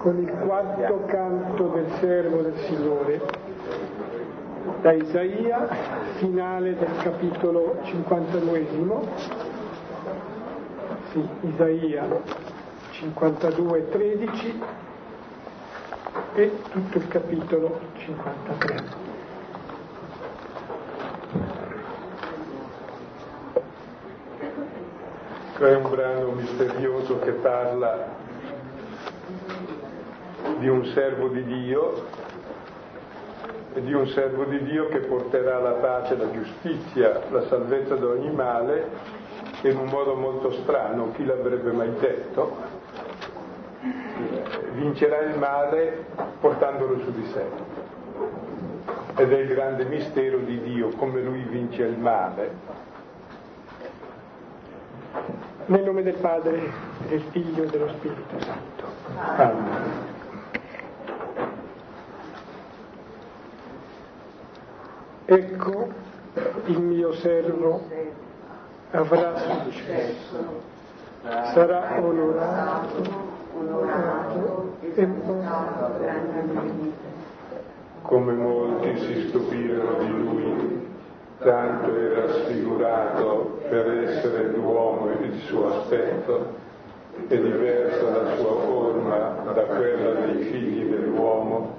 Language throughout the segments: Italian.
con il quarto canto del servo del Signore, da Isaia, finale del capitolo 52, sì, Isaia 52:13 e tutto il capitolo 53. È un brano misterioso che parla di un servo di Dio e di un servo di Dio che porterà la pace, la giustizia, la salvezza da ogni male in un modo molto strano, chi l'avrebbe mai detto? Vincerà il male portandolo su di sé. Ed è il grande mistero di Dio, come Lui vince il male. Nel nome del Padre, del Figlio e dello Spirito Santo. Amen. Ecco, il mio servo avrà successo, sarà onorato e portato grandemente. Come molti si stupirono di lui, tanto era sfigurato per essere l'uomo e il suo aspetto, e diversa la sua forma da quella dei figli dell'uomo.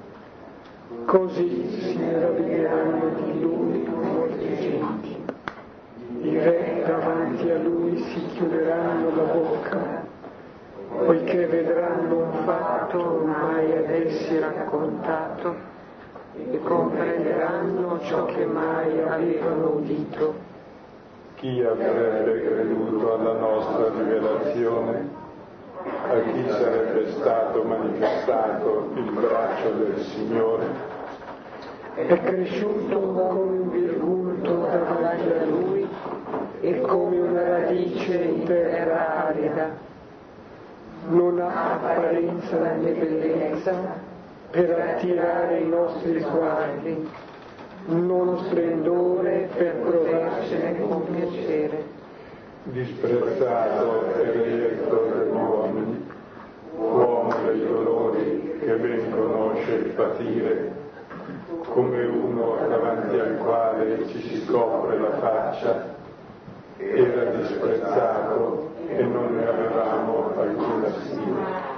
Così si meraviglieranno di lui molte genti. I re davanti a lui si chiuderanno la bocca, poiché vedranno un fatto mai ad essi raccontato e comprenderanno ciò che mai avevano udito. Chi avrebbe creduto alla nostra rivelazione? A chi sarebbe stato manifestato il braccio del Signore? È cresciuto come un virgulto davanti a lui e come una radice in terra arida. Non ha apparenza né bellezza per attirare i nostri sguardi, non splendore per provarcene con piacere. Disprezzato e rietto dagli uomini, uomo dei dolori che ben conosce il patire, come uno davanti al quale ci si copre la faccia, era disprezzato e non ne avevamo alcuna stima.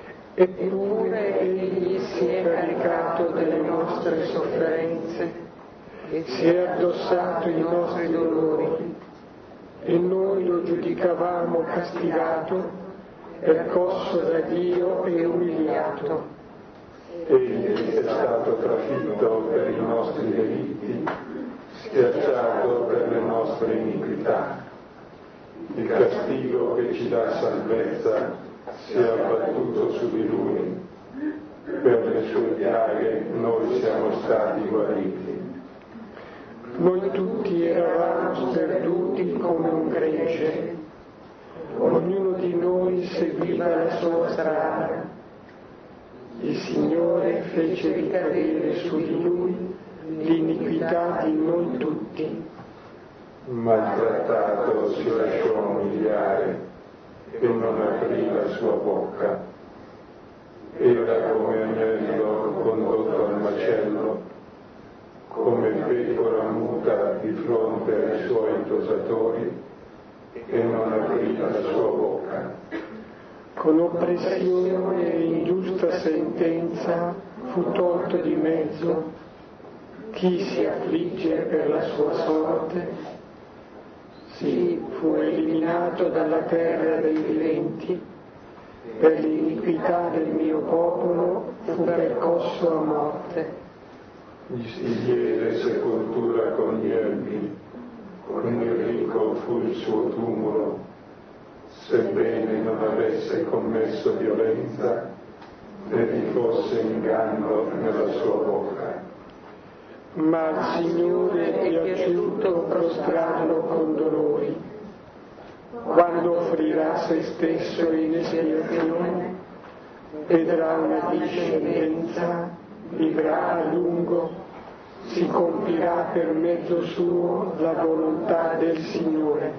Eppure egli si è caricato delle nostre sofferenze e si è addossato i nostri dolori, e noi lo giudicavamo castigato, percosso da Dio e umiliato. Egli è stato trafitto per i nostri delitti, schiacciato per le nostre iniquità. Il castigo che ci dà salvezza si è abbattuto su di lui, per le sue piaghe noi siamo stati guariti. Noi tutti eravamo sperduti come un gregge, ognuno di noi seguiva la sua strada. Il Signore fece ricadere su di lui l'iniquità di noi tutti. Maltrattato si lasciò umiliare e non aprì la sua bocca. Era come agnello condotto al macello, come pecora muta di fronte ai suoi tosatori, e non aprì la sua bocca. Con oppressione e ingiusta sentenza fu tolto di mezzo. Chi si affligge per la sua sorte? Sì, fu eliminato dalla terra dei viventi. Per l'iniquità del mio popolo fu percosso a morte. Gli si diede sepoltura con gli elmi, con il ricco fu il suo tumulo, sebbene non avesse commesso violenza né vi fosse inganno nella sua bocca. Ma al Signore è piaciuto prostrarlo con dolori. Quando offrirà se stesso in espiazione, vedrà una discendenza, vivrà a lungo, si compirà per mezzo suo la volontà del Signore.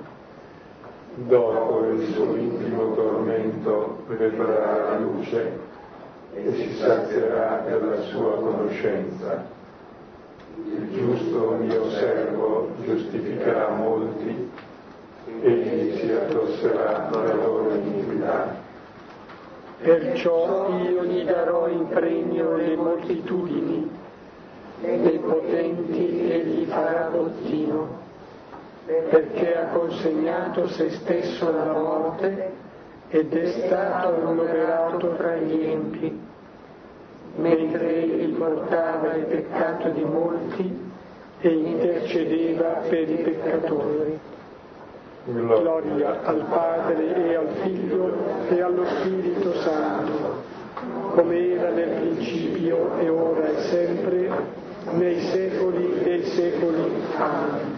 Dopo il suo intimo tormento vedrà la luce, e si sazierà della sua conoscenza. Il giusto mio servo giustificherà molti, egli si addosserà la loro iniquità. Perciò io gli darò in premio le moltitudini, dei potenti egli farà bottino, perché ha consegnato se stesso alla morte ed è stato annoverato tra gli empi, mentre egli portava il peccato di molti e intercedeva per i peccatori. Gloria al Padre e al Figlio e allo Spirito Santo, come era nel principio e ora e sempre, nei secoli dei secoli. Amen.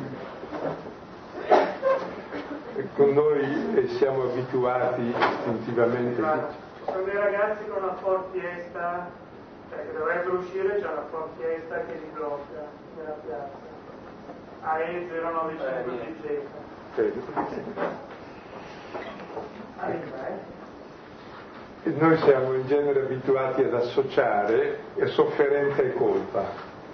Con noi siamo abituati istintivamente. Sono dei ragazzi con una Ford Fiesta, che dovrebbero uscire, c'è una Ford Fiesta che li blocca nella piazza. AE 095 Noi siamo in genere abituati ad associare sofferenza e colpa.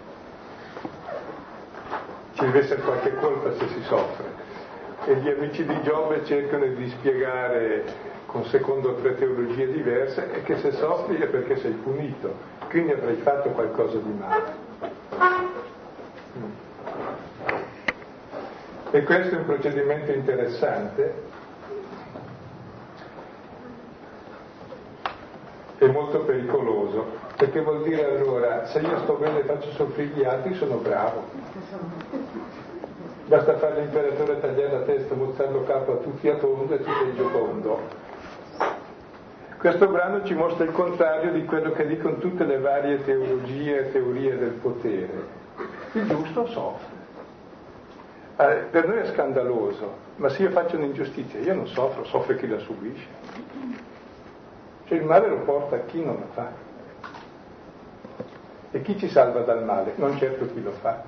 Ci deve essere qualche colpa se si soffre. E gli amici di Giobbe cercano di spiegare con secondo 3 teologie diverse è che se soffri è perché sei punito, quindi avrai fatto qualcosa di male. E questo è un procedimento interessante e molto pericoloso, perché vuol dire allora se io sto bene e faccio soffrire gli altri sono bravo. Basta fare l'imperatore, tagliare la testa, mostrarlo capo a tutti a tondo e tu sei giocondo. Questo brano ci mostra il contrario di quello che dicono tutte le varie teologie e teorie del potere. Il giusto soffre. Per noi è scandaloso, ma se io faccio un'ingiustizia io non soffro, soffre chi la subisce. Cioè il male lo porta a chi non lo fa. E chi ci salva dal male? Non certo chi lo fa.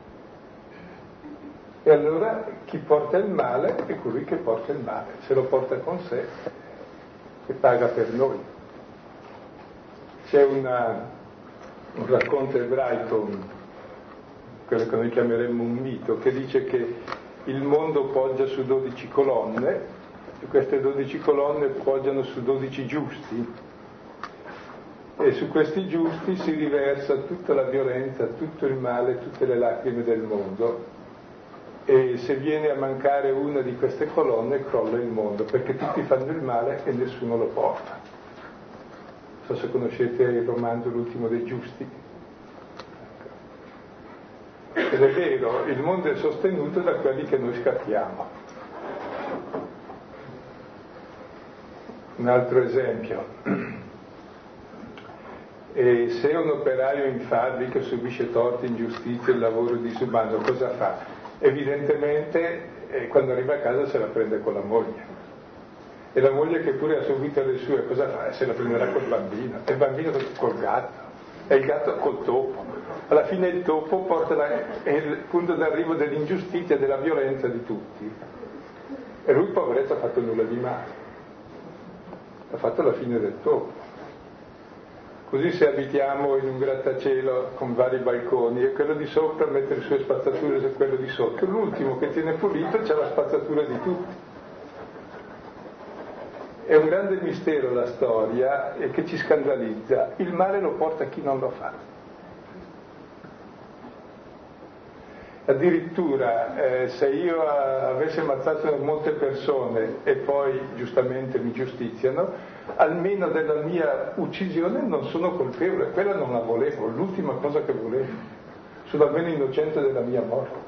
E allora chi porta il male è colui che porta il male, se lo porta con sé e paga per noi. C'è un racconto ebraico, quello che noi chiameremmo un mito, che dice che il mondo poggia su 12 colonne e queste 12 colonne poggiano su 12 giusti e su questi giusti si riversa tutta la violenza, tutto il male, tutte le lacrime del mondo. E se viene a mancare una di queste colonne crolla il mondo, perché tutti fanno il male e nessuno lo porta. Non so se conoscete il romanzo L'ultimo dei giusti. Ed è vero, il mondo è sostenuto da quelli che noi scappiamo. Un altro esempio. E se un operaio in fabbrica subisce torti, ingiustizie, il lavoro disumano, cosa fa? Evidentemente quando arriva a casa se la prende con la moglie, e la moglie che pure ha subito le sue cosa fa? Se la prenderà col bambino, e il bambino col gatto, e il gatto col topo. Alla fine il topo è il punto d'arrivo dell'ingiustizia e della violenza di tutti, e lui poveretto ha fatto nulla di male, ha fatto la fine del topo. Così se abitiamo in un grattacielo con vari balconi e quello di sopra mette le sue spazzature su quello di sotto, l'ultimo che tiene pulito c'ha la spazzatura di tutti. È un grande mistero la storia e che ci scandalizza. Il male lo porta chi non lo fa. Addirittura se io avessi ammazzato molte persone e poi giustamente mi giustiziano, almeno della mia uccisione non sono colpevole, quella non la volevo, l'ultima cosa che volevo, sono almeno innocente della mia morte.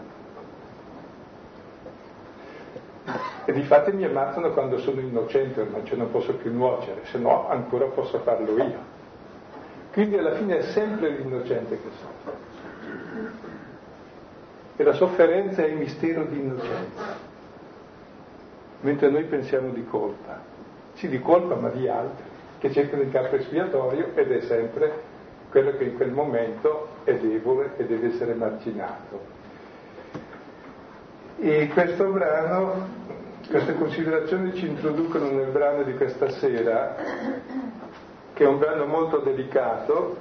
E difatti mi ammazzano quando sono innocente, non ce ne posso più nuocere, se no ancora posso farlo io. Quindi alla fine è sempre l'innocente che soffre. E la sofferenza è il mistero di innocenza, mentre noi pensiamo di colpa. Sì, di colpa, ma di altri, che cercano il capo espiatorio ed è sempre quello che in quel momento è debole e deve essere marginato. E questo brano, queste considerazioni ci introducono nel brano di questa sera che è un brano molto delicato,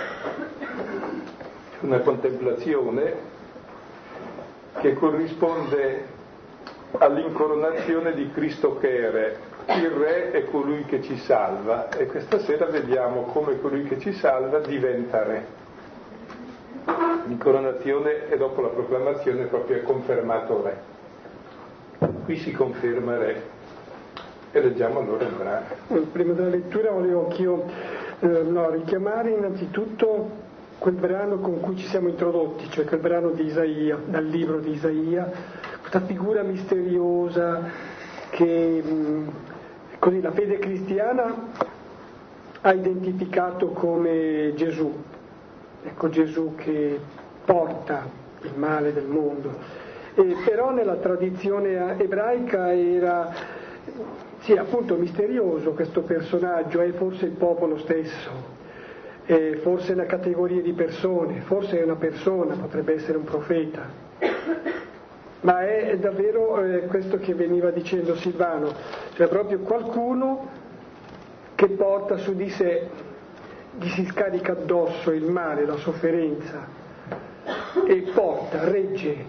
una contemplazione che corrisponde all'incoronazione di Cristo che è Re. Il Re è colui che ci salva e questa sera vediamo come colui che ci salva diventa Re. L'incoronazione e dopo la proclamazione proprio è confermato Re. Qui si conferma Re e leggiamo allora il brano. Prima della lettura volevo anch'io richiamare innanzitutto quel brano con cui ci siamo introdotti, cioè quel brano di Isaia, dal libro di Isaia, questa figura misteriosa che così la fede cristiana ha identificato come Gesù. Ecco, Gesù che porta il male del mondo. E però nella tradizione ebraica era, sì, appunto misterioso questo personaggio, è forse il popolo stesso. Forse è una categoria di persone, forse è una persona, potrebbe essere un profeta, ma è davvero questo che veniva dicendo Silvano, cioè proprio qualcuno che porta su di sé, gli si scarica addosso il male, la sofferenza e porta, regge.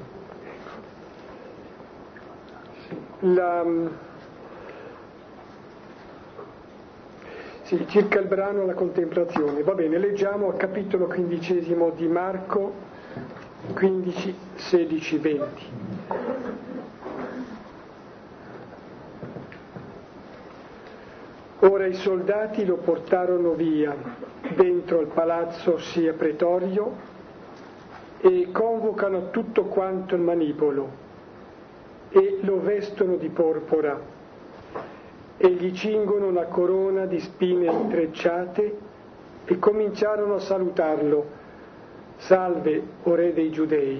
Sì, circa il brano la contemplazione. Va bene, leggiamo al capitolo 15 di Marco 15, 16, 20. Ora i soldati lo portarono via dentro al palazzo sia pretorio e convocano tutto quanto il manipolo e lo vestono di porpora e gli cingono una corona di spine intrecciate e cominciarono a salutarlo: salve, o re dei giudei.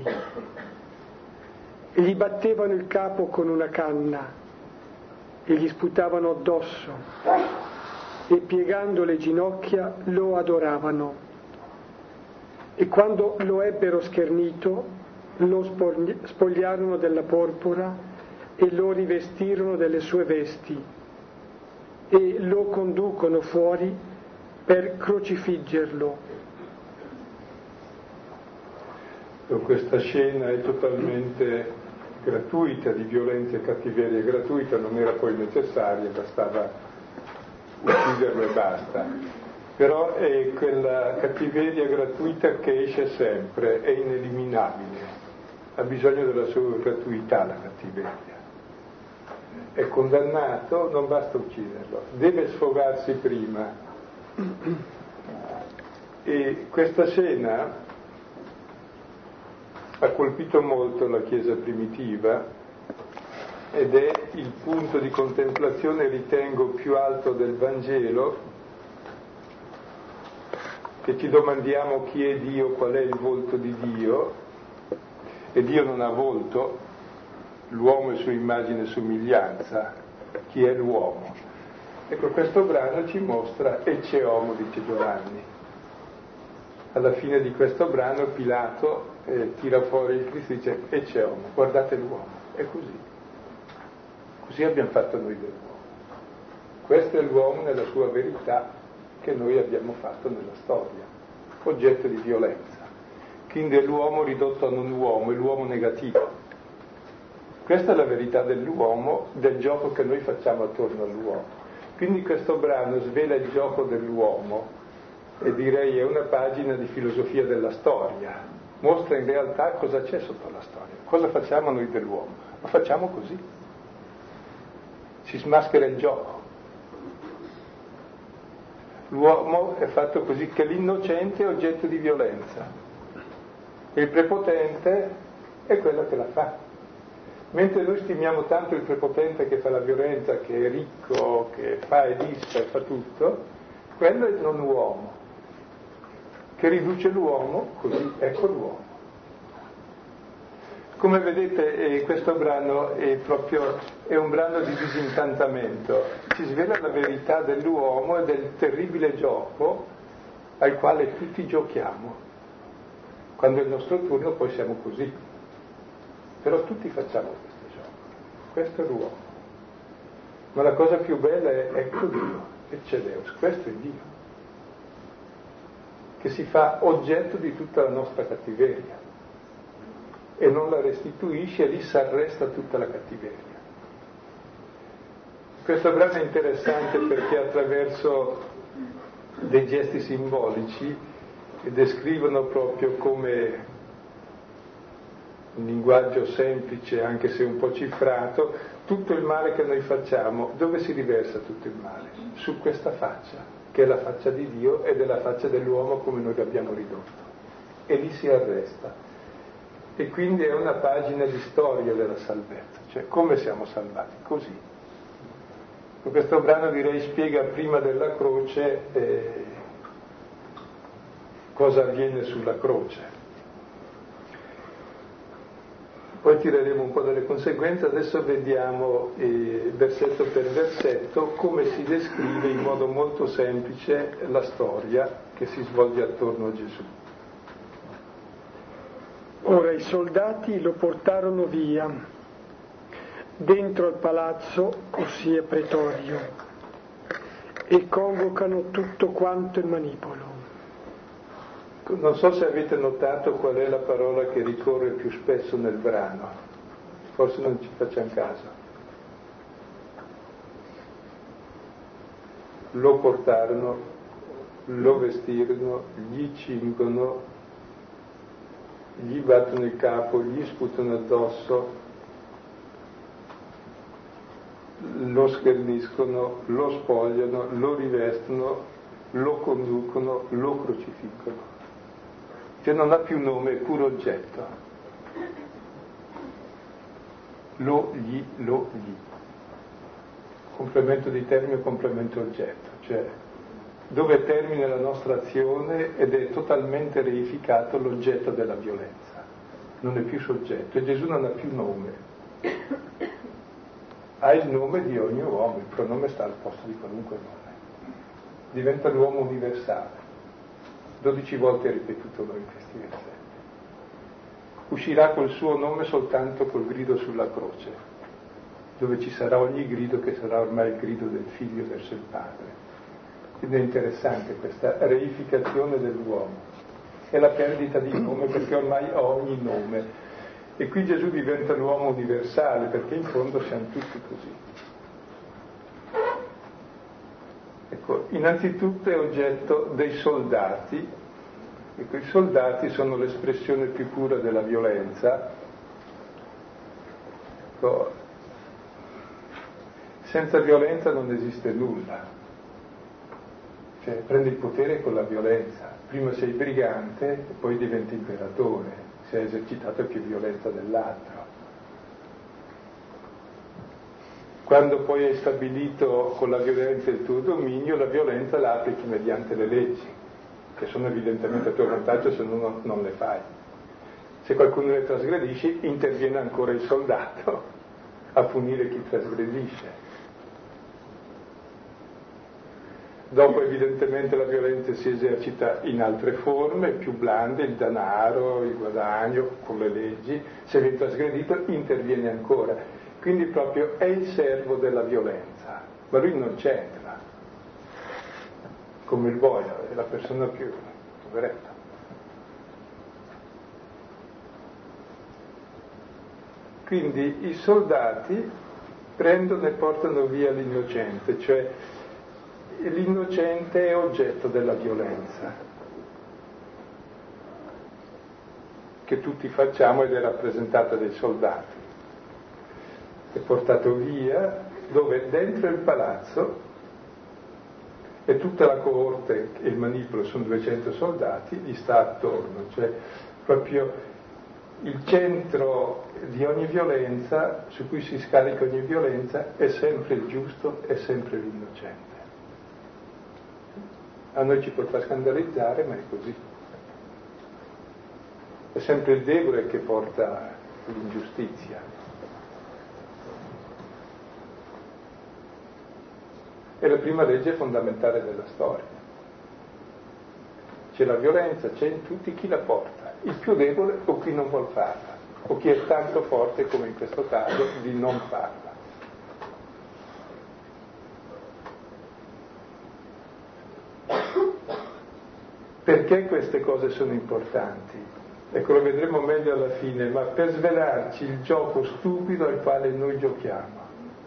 E gli battevano il capo con una canna e gli sputavano addosso e piegando le ginocchia lo adoravano. E quando lo ebbero schernito lo spogliarono della porpora e lo rivestirono delle sue vesti e lo conducono fuori per crocifiggerlo. Questa scena è totalmente gratuita, di violenza e cattiveria gratuita, non era poi necessaria, bastava ucciderlo e basta. Però è quella cattiveria gratuita che esce sempre, è ineliminabile, ha bisogno della sua gratuità la cattiveria. È condannato, non basta ucciderlo, deve sfogarsi prima. E questa scena ha colpito molto la Chiesa primitiva ed è il punto di contemplazione, ritengo, più alto del Vangelo, che ci domandiamo chi è Dio, qual è il volto di Dio, e Dio non ha volto, l'uomo è sua immagine e somiglianza, chi è l'uomo? Ecco, questo brano ci mostra ecce homo, dice Giovanni. Alla fine di questo brano Pilato tira fuori il Cristo e dice ecce homo, guardate l'uomo, è così. Così abbiamo fatto noi dell'uomo. Questo è l'uomo nella sua verità che noi abbiamo fatto nella storia, oggetto di violenza. Quindi è l'uomo ridotto a non uomo, è l'uomo negativo. Questa è la verità dell'uomo, del gioco che noi facciamo attorno all'uomo. Quindi questo brano svela il gioco dell'uomo e direi è una pagina di filosofia della storia. Mostra in realtà cosa c'è sotto la storia, cosa facciamo noi dell'uomo. Lo facciamo così. Si smaschera il gioco. L'uomo è fatto così che l'innocente è oggetto di violenza. Il prepotente è quello che la fa. Mentre noi stimiamo tanto il prepotente che fa la violenza, che è ricco, che fa e disfa e fa tutto, quello è il non uomo, che riduce l'uomo, così ecco l'uomo. Come vedete questo brano è un brano di disincantamento, ci svela la verità dell'uomo e del terribile gioco al quale tutti giochiamo. Quando è il nostro turno poi siamo così. Però tutti facciamo questo gioco, questo è l'uomo. Ma la cosa più bella è ecco Dio, ecce Deus, questo è Dio. che si fa oggetto di tutta la nostra cattiveria e non la restituisce, e lì si arresta tutta la cattiveria. Questo brano è interessante perché attraverso dei gesti simbolici descrivono proprio come un linguaggio semplice, anche se un po' cifrato, tutto il male che noi facciamo. Dove si riversa tutto il male? Su questa faccia, che è la faccia di Dio ed è la faccia dell'uomo come noi l'abbiamo ridotto. E lì si arresta. E quindi è una pagina di storia della salvezza, cioè come siamo salvati? Così. Questo brano, direi, spiega prima della croce cosa avviene sulla croce. Poi tireremo un po' delle conseguenze. Adesso vediamo versetto per versetto come si descrive in modo molto semplice la storia che si svolge attorno a Gesù. Ora i soldati lo portarono via dentro al palazzo, ossia pretorio, e convocano tutto quanto il manipolo. Non so se avete notato qual è la parola che ricorre più spesso nel brano, forse non ci facciamo caso. Lo portarono, lo vestirono, gli cingono, gli battono il capo, gli sputano addosso, lo scherniscono, lo spogliano, lo rivestono, lo conducono, lo crocifiggono. Cioè non ha più nome, è puro oggetto. Lo, gli. Complemento di termine, complemento oggetto. Cioè dove termina la nostra azione ed è totalmente reificato l'oggetto della violenza. Non è più soggetto. E Gesù non ha più nome. Ha il nome di ogni uomo, il pronome sta al posto di qualunque nome. Diventa l'uomo universale. 12 volte è ripetuto in questi versetti. Uscirà col suo nome soltanto col grido sulla croce, dove ci sarà ogni grido che sarà ormai il grido del figlio verso il padre. Quindi è interessante questa reificazione dell'uomo. È la perdita di nome perché ormai ha ogni nome. E qui Gesù diventa l'uomo universale perché in fondo siamo tutti così. Ecco, innanzitutto è oggetto dei soldati. Ecco, i soldati sono l'espressione più pura della violenza. Ecco, senza violenza non esiste nulla. Cioè, prendi il potere con la violenza. Prima sei brigante e poi diventi imperatore. Se hai esercitato più violenza dell'altro. Quando poi hai stabilito con la violenza il tuo dominio, la violenza la applichi mediante le leggi, che sono evidentemente a tuo vantaggio se no non le fai. Se qualcuno le trasgredisce, interviene ancora il soldato a punire chi trasgredisce. Dopo evidentemente la violenza si esercita in altre forme, più blande, il denaro, il guadagno, con le leggi. Se viene trasgredito, interviene ancora. Quindi proprio è il servo della violenza, ma lui non c'entra, come il boia, è la persona più poveretta. Quindi i soldati prendono e portano via l'innocente, cioè l'innocente è oggetto della violenza, che tutti facciamo ed è rappresentata dai soldati. È portato via, dove dentro il palazzo e tutta la coorte e il manipolo sono 200 soldati, gli sta attorno, cioè proprio il centro di ogni violenza, su cui si scarica ogni violenza, è sempre il giusto, è sempre l'innocente. A noi ci potrà scandalizzare, ma è così. È sempre il debole che porta l'ingiustizia. È la prima legge fondamentale della storia. C'è la violenza, c'è in tutti chi la porta, il più debole o chi non vuol farla, o chi è tanto forte come in questo caso di non farla. Perché queste cose sono importanti? Ecco, lo vedremo meglio alla fine, ma per svelarci il gioco stupido al quale noi giochiamo.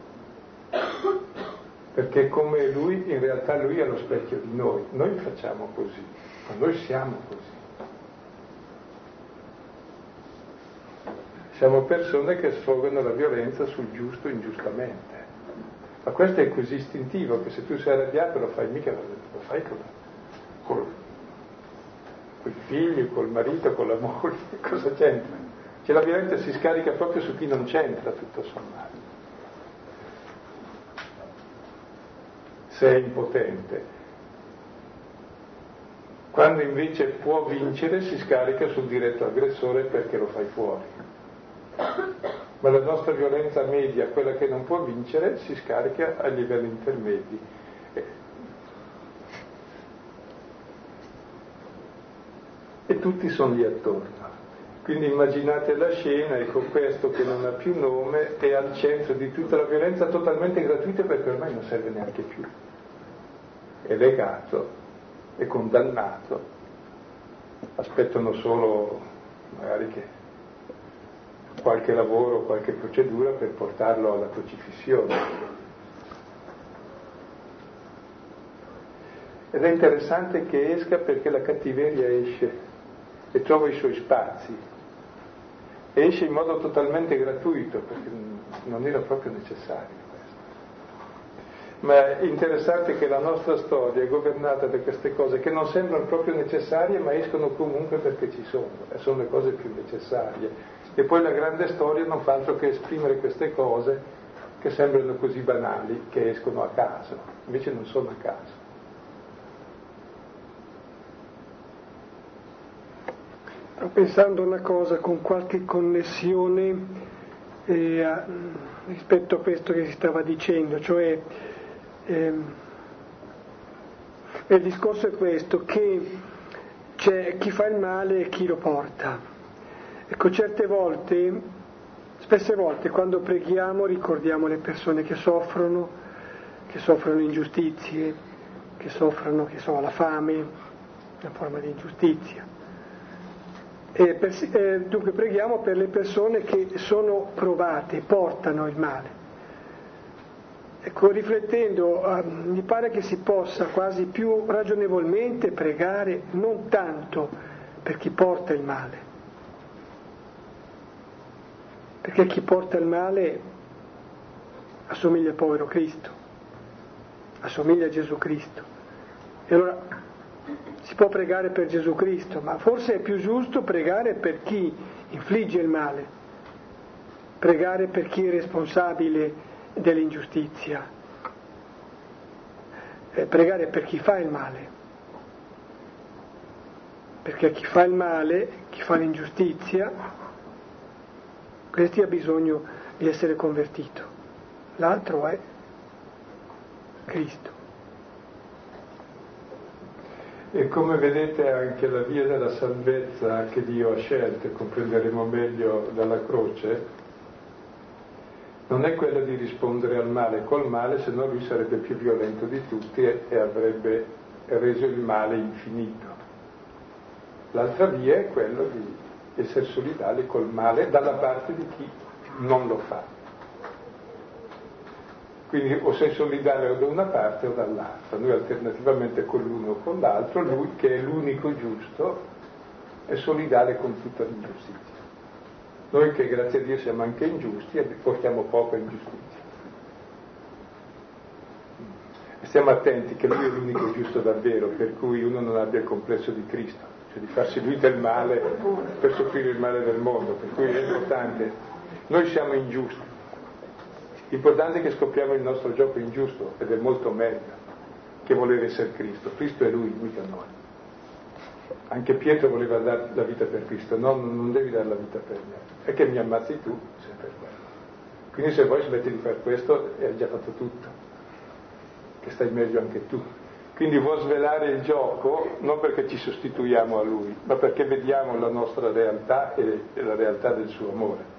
Perché come lui, in realtà lui è lo specchio di noi. Noi facciamo così, ma noi siamo così. Siamo persone che sfogano la violenza sul giusto ingiustamente. Ma questo è così istintivo che se tu sei arrabbiato lo fai mica, lo fai col figlio, col marito, con la moglie, cosa c'entra? Cioè la violenza si scarica proprio su chi non c'entra, tutto sommato. Se è impotente. Quando invece può vincere si scarica sul diretto aggressore perché lo fai fuori. Ma la nostra violenza media, quella che non può vincere, si scarica a livelli intermedi. E tutti sono lì attorno. Quindi immaginate la scena, ecco, questo che non ha più nome è al centro di tutta la violenza, totalmente gratuita perché ormai non serve neanche più. È legato, è condannato, aspettano solo magari che qualche lavoro, qualche procedura per portarlo alla crocifissione. Ed è interessante che esca perché la cattiveria esce e trova i suoi spazi. E esce in modo totalmente gratuito, perché non era proprio necessario questo. Ma è interessante che la nostra storia è governata da queste cose che non sembrano proprio necessarie, ma escono comunque perché ci sono, e sono le cose più necessarie. E poi la grande storia non fa altro che esprimere queste cose che sembrano così banali, che escono a caso, invece non sono a caso. Sto pensando una cosa con qualche connessione rispetto a questo che si stava dicendo, cioè il discorso è questo, che c'è chi fa il male e chi lo porta. Ecco, spesse volte quando preghiamo ricordiamo le persone che soffrono ingiustizie, che soffrono, la fame, una forma di ingiustizia. Dunque preghiamo per le persone che sono provate, portano il male. Ecco, riflettendo, mi pare che si possa quasi più ragionevolmente pregare non tanto per chi porta il male, perché chi porta il male assomiglia al povero Cristo, assomiglia a Gesù Cristo. E allora si può pregare per Gesù Cristo, ma forse è più giusto pregare per chi infligge il male, pregare per chi è responsabile dell'ingiustizia, pregare per chi fa il male, perché chi fa il male, chi fa l'ingiustizia, questi ha bisogno di essere convertito, l'altro è Cristo. E come vedete anche la via della salvezza che Dio ha scelto, e comprenderemo meglio dalla croce, non è quella di rispondere al male col male, se no lui sarebbe più violento di tutti e avrebbe reso il male infinito. L'altra via è quella di essere solidali col male dalla parte di chi non lo fa. Quindi o sei solidale o da una parte o dall'altra, noi alternativamente con l'uno o con l'altro, lui che è l'unico giusto è solidale con tutta l'ingiustizia. Noi che grazie a Dio siamo anche ingiusti e portiamo poca ingiustizia. E stiamo attenti che lui è l'unico giusto davvero, per cui uno non abbia il complesso di Cristo, cioè di farsi lui del male per soffrire il male del mondo, per cui è importante. Noi siamo ingiusti. L'importante è che scopriamo il nostro gioco ingiusto, ed è molto meglio che voler essere Cristo. Cristo è lui, mica noi. Anche Pietro voleva dare la vita per Cristo, no, non devi dare la vita per me, è che mi ammazzi tu, sei per quello. Quindi se vuoi smetti di fare questo e hai già fatto tutto, che stai meglio anche tu. Quindi vuol svelare il gioco non perché ci sostituiamo a lui, ma perché vediamo la nostra realtà e la realtà del suo amore.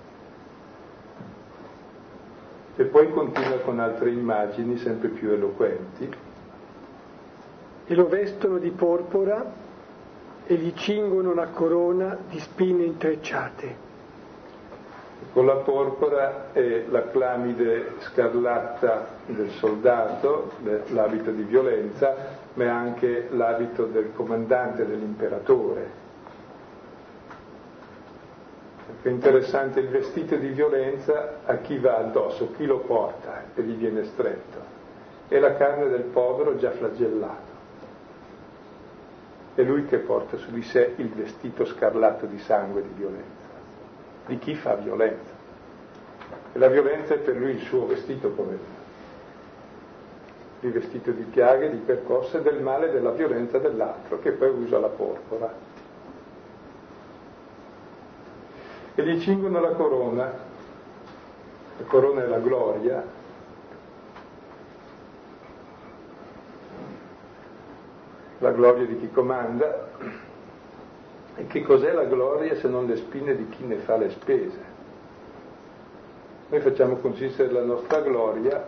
E poi continua con altre immagini sempre più eloquenti. E lo vestono di porpora e gli cingono una corona di spine intrecciate. Con la porpora è la clamide scarlatta del soldato, l'abito di violenza, ma è anche l'abito del comandante, dell'imperatore. È interessante, il vestito di violenza a chi va addosso, chi lo porta e gli viene stretto. È la carne del povero già flagellato. È lui che porta su di sé il vestito scarlatto di sangue di violenza, di chi fa violenza. E la violenza è per lui il suo vestito, come il vestito di piaghe, di percosse, del male e della violenza dell'altro, che poi usa la porpora. E gli cingono la corona è la gloria, la gloria di chi comanda. E che cos'è la gloria se non le spine di chi ne fa le spese? Noi facciamo consistere la nostra gloria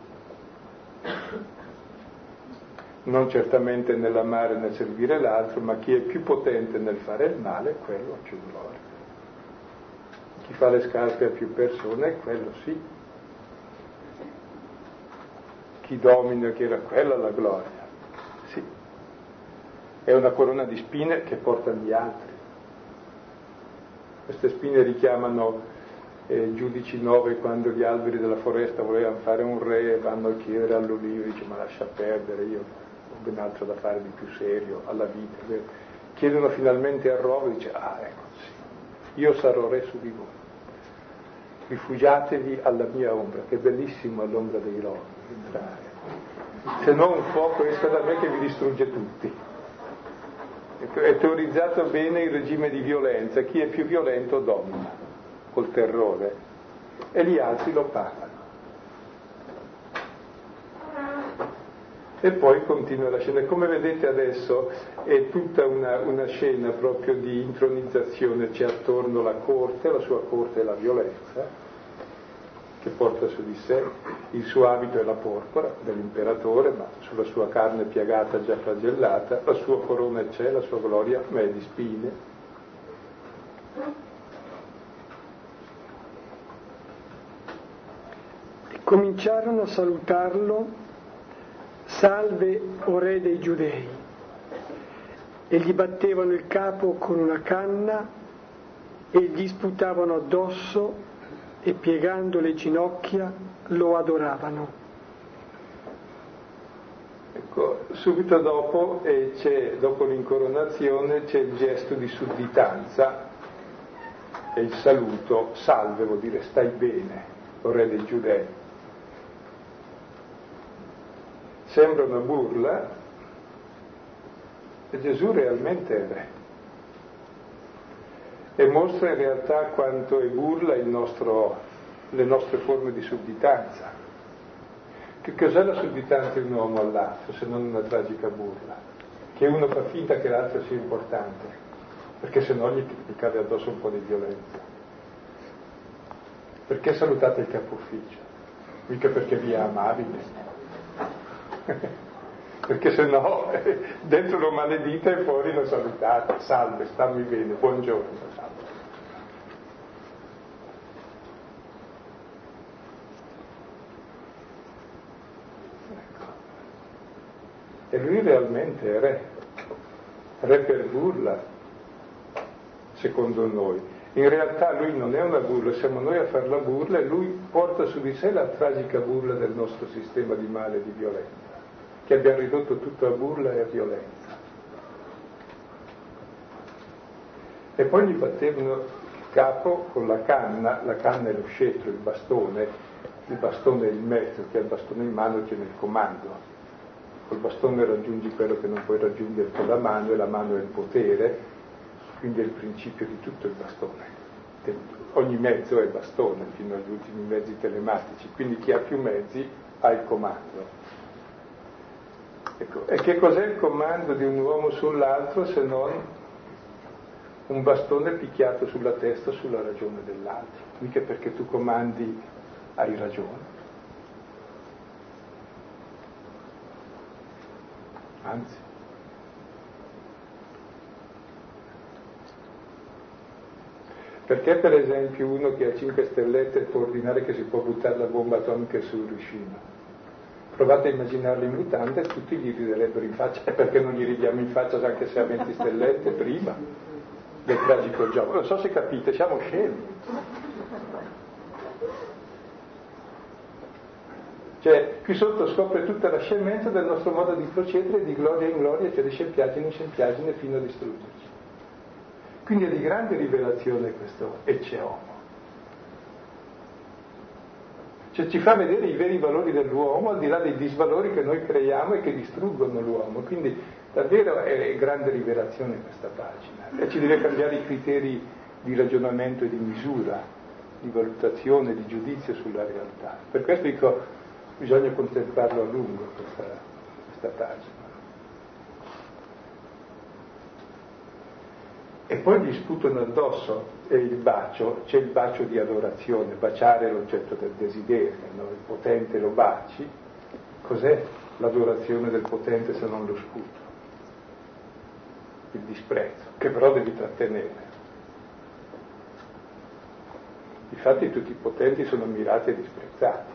non certamente nell'amare e nel servire l'altro, ma chi è più potente nel fare il male, quello ha più gloria. Chi fa le scarpe a più persone, quello sì. Chi domina, chi era, quella la gloria. Sì. È una corona di spine che porta gli altri. Queste spine richiamano Giudici 9, quando gli alberi della foresta volevano fare un re, vanno a chiedere all'olivo, dice: ma lascia perdere, io ho ben altro da fare di più serio alla vita. Chiedono finalmente al rovo, dice: ah, ecco, sì, io sarò re su di voi, rifugiatevi alla mia ombra. Che bellissimo all'ombra dei rovi entrare, se no un fuoco esca da me che vi distrugge tutti. È teorizzato bene il regime di violenza: chi è più violento domina col terrore e gli altri lo pagano. E poi continua la scena. Come vedete adesso è tutta una scena proprio di intronizzazione. C'è attorno la corte, la sua corte è la violenza che porta su di sé, il suo abito è la porpora dell'imperatore, ma sulla sua carne piagata già flagellata, la sua corona c'è, la sua gloria, ma è di spine. Cominciarono a salutarlo: salve, o re dei Giudei, e gli battevano il capo con una canna e gli sputavano addosso e, piegando le ginocchia, lo adoravano. Ecco, subito dopo, dopo l'incoronazione, c'è il gesto di sudditanza e il saluto: salve, vuol dire stai bene, o re dei Giudei. Sembra una burla, e Gesù realmente è re. E mostra in realtà quanto è burla le nostre forme di sudditanza. Che cos'è la sudditanza di un uomo all'altro, se non una tragica burla? Che uno fa finta che l'altro sia importante, perché se no gli cade addosso un po' di violenza. Perché salutate il capo ufficio? Mica perché vi è amabile. Perché se no dentro lo maledite e fuori lo salutate: salve, stammi bene, buongiorno, salve. Ecco. E lui realmente è re per burla, secondo noi. In realtà lui non è una burla, siamo noi a far la burla, e lui porta su di sé la tragica burla del nostro sistema di male e di violenza, che abbiamo ridotto tutto a burla e a violenza. E poi gli battevano il capo con la canna è lo scettro, il bastone è il mezzo, che ha il bastone in mano tiene il comando. Col bastone raggiungi quello che non puoi raggiungere con la mano, e la mano è il potere, quindi è il principio di tutto il bastone. Ogni mezzo è bastone, fino agli ultimi mezzi telematici, quindi chi ha più mezzi ha il comando. Ecco, e che cos'è il comando di un uomo sull'altro se non un bastone picchiato sulla testa, sulla ragione dell'altro? Mica perché tu comandi hai ragione. Anzi. Perché per esempio uno che ha 5 stellette può ordinare che si può buttare la bomba atomica su Hiroshima? Provate a immaginarlo in mutande, tutti gli riderebbero in faccia. E perché non gli ridiamo in faccia anche se ha 20 stellette prima del tragico gioco? Non so se capite, siamo scemi. Cioè, qui sotto scopre tutta la scemenza del nostro modo di procedere, di gloria in gloria, cioè di scempiagine in scempiagine fino a distruggerci. Quindi è di grande rivelazione questo ecce homo. Cioè ci fa vedere i veri valori dell'uomo al di là dei disvalori che noi creiamo e che distruggono l'uomo. Quindi davvero è grande rivelazione questa pagina. E ci deve cambiare i criteri di ragionamento e di misura, di valutazione, di giudizio sulla realtà. Per questo dico, bisogna contemplarlo a lungo questa pagina. E poi gli sputano addosso e il bacio, c'è il bacio di adorazione, baciare l'oggetto del desiderio, no? Il potente lo baci, cos'è l'adorazione del potente se non lo sputo? Il disprezzo, che però devi trattenere. Infatti tutti i potenti sono ammirati e disprezzati.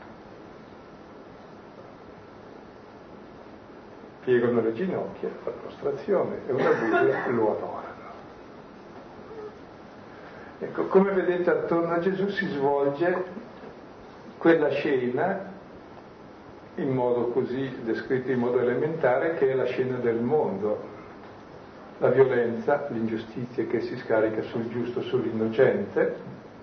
Piegano le ginocchia, fa prostrazione e una burla lo adorano. Ecco, come vedete attorno a Gesù si svolge quella scena in modo così descritto in modo elementare che è la scena del mondo, la violenza, l'ingiustizia che si scarica sul giusto, sull'innocente.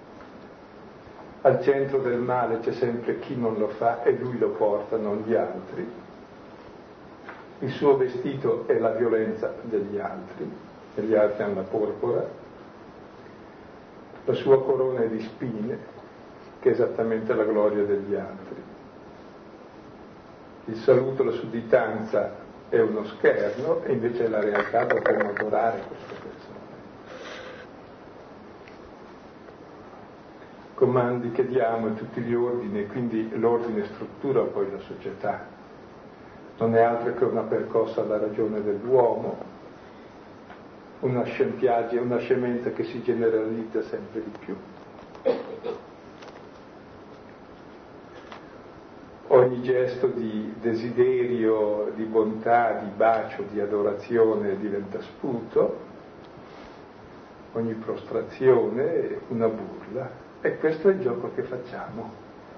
Al centro del male c'è sempre chi non lo fa e lui lo porta, non gli altri. Il suo vestito è la violenza degli altri, e gli altri hanno la porpora. La sua corona è di spine, che è esattamente la gloria degli altri. Il saluto, la sudditanza è uno scherno, e invece la realtà potremmo adorare queste persone. Comandi che diamo e tutti gli ordini, e quindi l'ordine struttura poi la società. Non è altro che una percossa alla ragione dell'uomo, una scempiaggine, una scemenza che si generalizza sempre di più. Ogni gesto di desiderio, di bontà, di bacio, di adorazione diventa sputo, ogni prostrazione è una burla, e questo è il gioco che facciamo.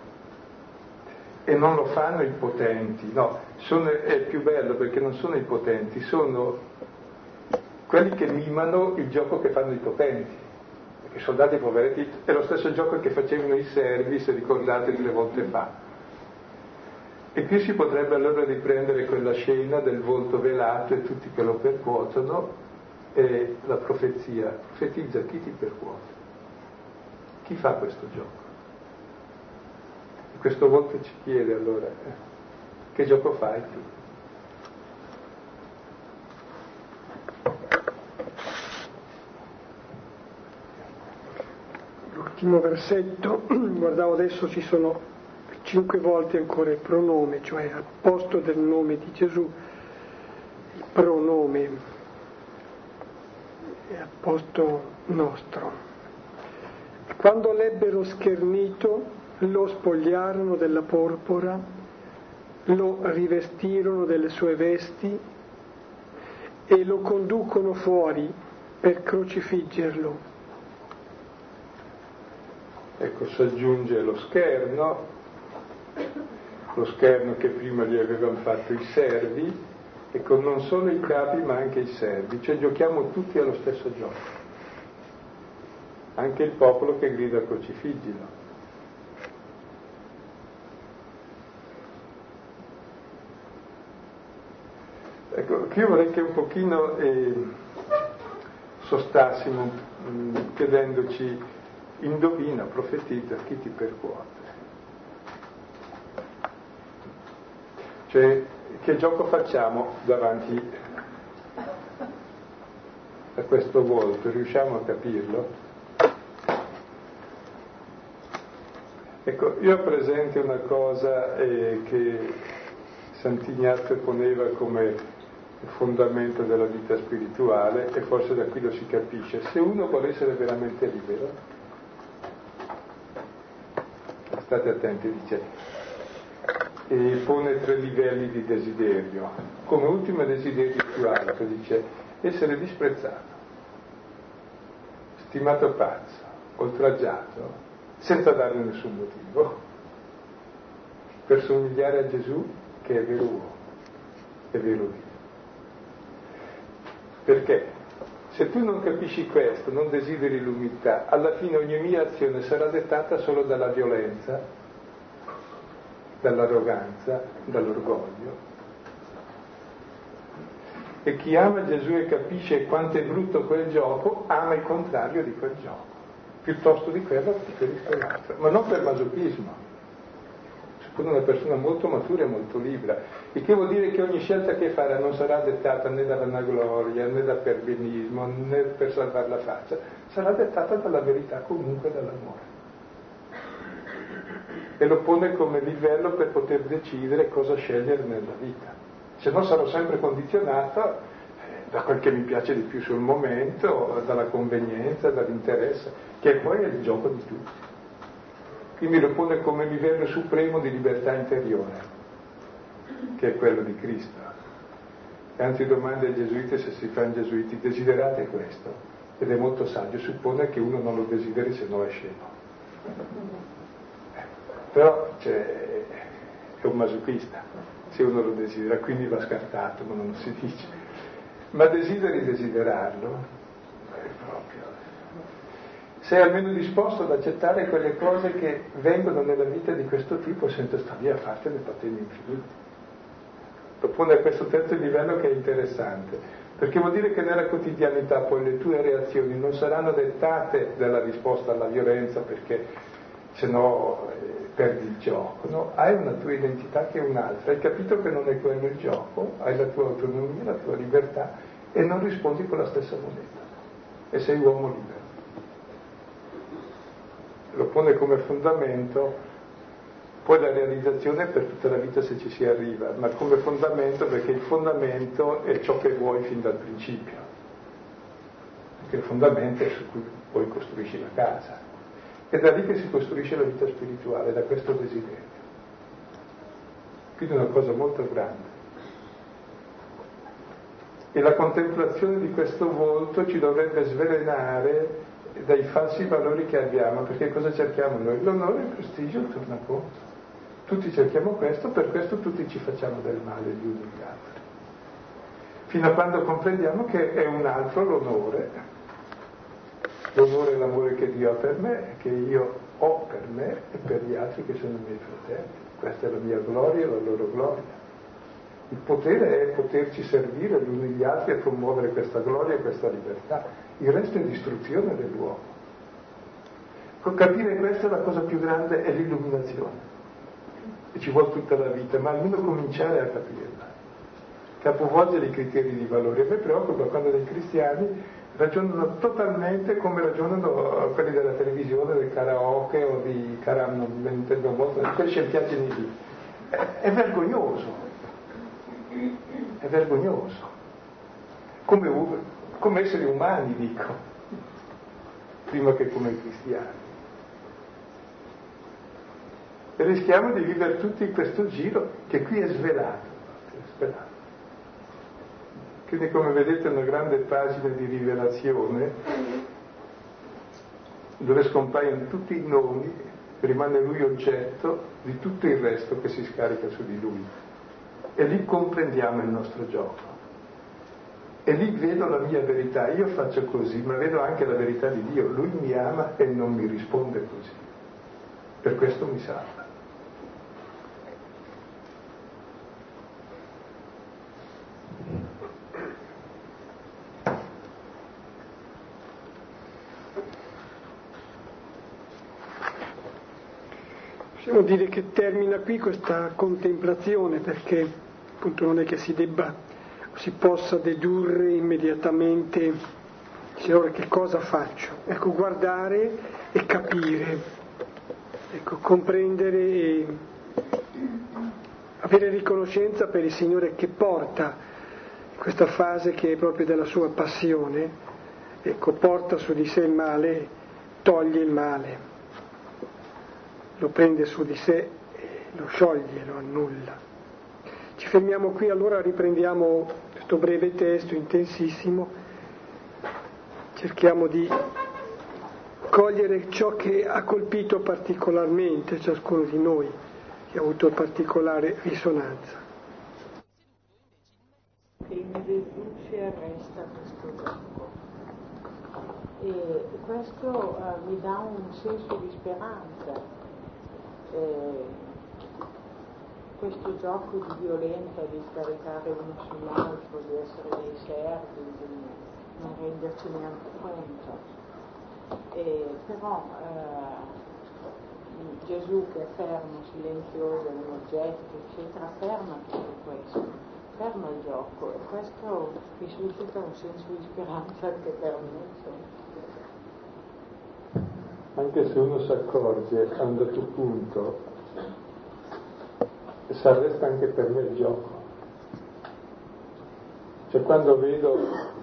E non lo fanno i potenti, no, è più bello perché non sono i potenti, sono quelli che mimano il gioco che fanno i potenti, perché i soldati poveretti è lo stesso gioco che facevano i servi, se ricordate 3 volte fa. E qui si potrebbe allora riprendere quella scena del volto velato e tutti che lo percuotono, e la profezia, profetizza chi ti percuote, chi fa questo gioco. E questo volto ci chiede allora, che gioco fai tu? L'ultimo versetto, guardavo adesso, ci sono 5 volte ancora il pronome, cioè al posto del nome di Gesù il pronome è al posto nostro. E quando l'ebbero schernito lo spogliarono della porpora, lo rivestirono delle sue vesti e lo conducono fuori per crocifiggerlo. Ecco, si aggiunge lo scherno che prima gli avevano fatto i servi, ecco, non solo i capi ma anche i servi, cioè giochiamo tutti allo stesso gioco, anche il popolo che grida crocifiggilo. Ecco, qui vorrei che un pochino sostassimo chiedendoci: indovina, profetizza, chi ti percuote? Cioè, che gioco facciamo davanti a questo volto? Riusciamo a capirlo? Ecco, io ho presente una cosa che Sant'Ignazio poneva come il fondamento della vita spirituale, e forse da qui lo si capisce. Se uno vuole essere veramente libero, state attenti, dice, e pone 3 livelli di desiderio. Come ultimo desiderio più alto, dice, essere disprezzato, stimato pazzo, oltraggiato, senza darne nessun motivo, per somigliare a Gesù che è vero uomo, è vero Dio. Perché? Se tu non capisci questo, non desideri l'umiltà, alla fine ogni mia azione sarà dettata solo dalla violenza, dall'arroganza, dall'orgoglio. E chi ama Gesù e capisce quanto è brutto quel gioco, ama il contrario di quel gioco. Piuttosto di quello preferisco l'altro, ma non per masochismo. Secondo una persona molto matura e molto libera, il che vuol dire che ogni scelta che farà non sarà dettata né dalla vanagloria, né da perbenismo, né per salvare la faccia, sarà dettata dalla verità, comunque dall'amore. E lo pone come livello per poter decidere cosa scegliere nella vita. Se no sarò sempre condizionato da quel che mi piace di più sul momento, dalla convenienza, dall'interesse, che poi è il gioco di tutti. Quindi lo pone come livello supremo di libertà interiore, che è quello di Cristo. E anzi domanda ai gesuiti, se si fanno gesuiti, desiderate questo? Ed è molto saggio, suppone che uno non lo desideri se no è scemo. Però è un masochista, se uno lo desidera, quindi va scartato, ma non si dice. Ma desideri desiderarlo? Proprio. Sei almeno disposto ad accettare quelle cose che vengono nella vita di questo tipo senza stare lì a fartene patemi infiniti. Lo pone a questo terzo livello che è interessante, perché vuol dire che nella quotidianità poi le tue reazioni non saranno dettate dalla risposta alla violenza, perché se no perdi il gioco, no? Hai una tua identità che è un'altra, hai capito che non è quello il gioco, hai la tua autonomia, la tua libertà e non rispondi con la stessa moneta e sei uomo libero. Lo pone come fondamento, poi la realizzazione per tutta la vita se ci si arriva, ma come fondamento perché il fondamento è ciò che vuoi fin dal principio, perché il fondamento è su cui poi costruisci la casa. È da lì che si costruisce la vita spirituale, da questo desiderio. Quindi è una cosa molto grande. E la contemplazione di questo volto ci dovrebbe svelenare dai falsi valori che abbiamo, perché cosa cerchiamo noi? L'onore, il prestigio, il tornaconto. Tutti cerchiamo questo, per questo tutti ci facciamo del male gli uni agli altri. Fino a quando comprendiamo che è un altro l'onore. L'onore è l'amore che Dio ha per me, che io ho per me e per gli altri che sono i miei fratelli. Questa è la mia gloria e la loro gloria. Il potere è poterci servire gli uni gli altri e promuovere questa gloria e questa libertà. Il resto è distruzione dell'uomo. Per capire questo la cosa più grande è l'illuminazione. E ci vuole tutta la vita, ma almeno cominciare a capirla. Capovolgere i criteri di valore. A me preoccupa quando dei cristiani ragionano totalmente come ragionano quelli della televisione, del karaoke o di non mi intendo molto, di quelle scienziaggini lì. È vergognoso, è vergognoso. Come esseri umani, dico, prima che come cristiani. E rischiamo di vivere tutti in questo giro che qui è svelato. Quindi come vedete è una grande pagina di rivelazione dove scompaiono tutti i nomi, rimane lui oggetto di tutto il resto che si scarica su di lui. E lì comprendiamo il nostro gioco. E lì vedo la mia verità, io faccio così, ma vedo anche la verità di Dio. Lui mi ama e non mi risponde così. Per questo mi salva. Possiamo dire che termina qui questa contemplazione, perché appunto non è che si possa dedurre immediatamente, allora che cosa faccio? Ecco, guardare e capire, ecco, comprendere e avere riconoscenza per il Signore che porta questa fase che è proprio della sua passione, ecco, porta su di sé il male, toglie il male, lo prende su di sé, lo scioglie, lo annulla. Ci fermiamo qui, allora riprendiamo questo breve testo intensissimo, cerchiamo di cogliere ciò che ha colpito particolarmente ciascuno di noi, che ha avuto particolare risonanza. In Gesù si arresta questo gioco e questo mi dà un senso di speranza. Questo gioco di violenza, di scaricare uno sull'altro, di essere dei servi, di non renderci neanche conto. Però Gesù, che è fermo, silenzioso, un oggetto, eccetera, ferma tutto questo, ferma il gioco, e questo mi suscita un senso di speranza anche per me. Anche se uno si accorge a un dato punto, si arresta anche per me il gioco. Cioè quando vedo,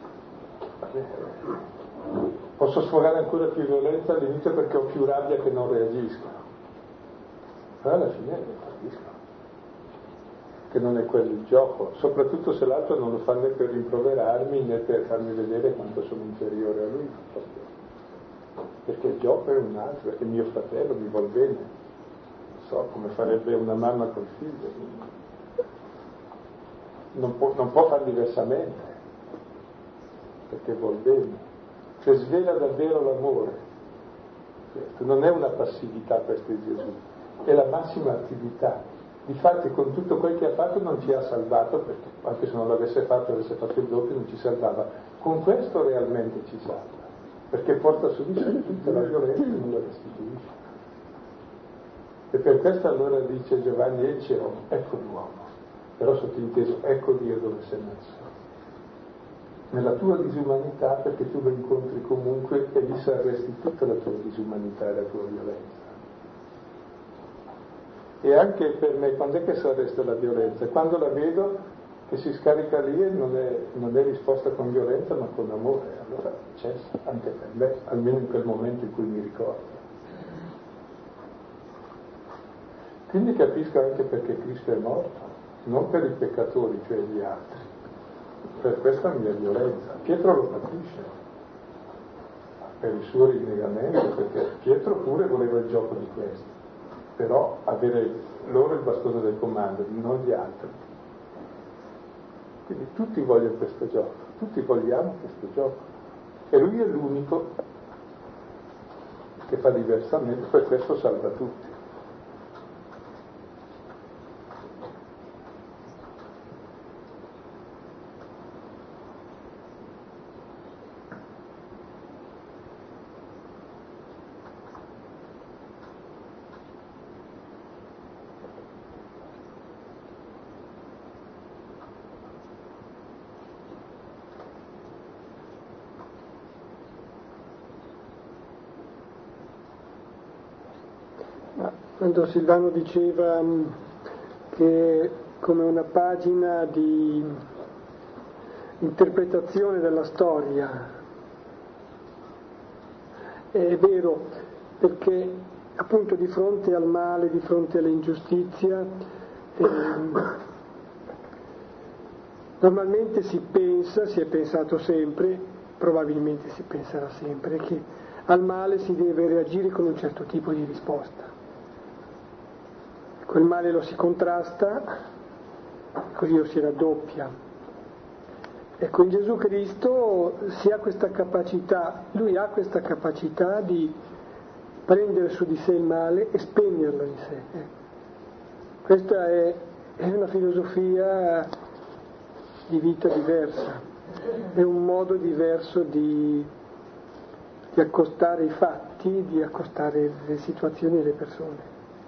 posso sfogare ancora più violenza all'inizio perché ho più rabbia che non reagisco, però alla fine capisco che non è quello il gioco, soprattutto se l'altro non lo fa né per rimproverarmi né per farmi vedere quanto sono inferiore a lui, perché il gioco è un altro, perché mio fratello mi vuol bene, non so come farebbe una mamma col figlio, non può far diversamente, perché vuol bene, cioè svela davvero l'amore, non è una passività questa di Gesù, è la massima attività. Difatti con tutto quel che ha fatto non ci ha salvato, perché anche se non l'avesse fatto, avesse fatto il doppio, non ci salvava. Con questo realmente ci salva, perché porta su di sé tutta la violenza e non la restituisce. E per questo allora dice Giovanni, ecco l'uomo, però sottinteso, ecco Dio dove si è messo. Nella tua disumanità, perché tu lo incontri comunque e lì si arresti tutta la tua disumanità e la tua violenza. E anche per me, quando è che si arresta la violenza? Quando la vedo che si scarica lì e non è risposta con violenza ma con amore, allora cessa anche per me, almeno in quel momento in cui mi ricordo. Quindi capisco anche perché Cristo è morto, non per i peccatori, cioè gli altri, per questa mia violenza. Pietro lo capisce, per il suo rinnegamento, perché Pietro pure voleva il gioco di questo, però avere loro il bastone del comando, non gli altri. Quindi tutti vogliono questo gioco, tutti vogliamo questo gioco. E lui è l'unico che fa diversamente, per questo salva tutti. Quando Silvano diceva che come una pagina di interpretazione della storia, è vero, perché appunto di fronte al male, di fronte all'ingiustizia, normalmente si è pensato sempre, probabilmente si penserà sempre, che al male si deve reagire con un certo tipo di risposta. Quel male lo si contrasta, così lo si raddoppia. Ecco, in Gesù Cristo si ha questa capacità, lui ha questa capacità di prendere su di sé il male e spegnerlo in sé. Questa è una filosofia di vita diversa, è un modo diverso di accostare i fatti, di accostare le situazioni e le persone.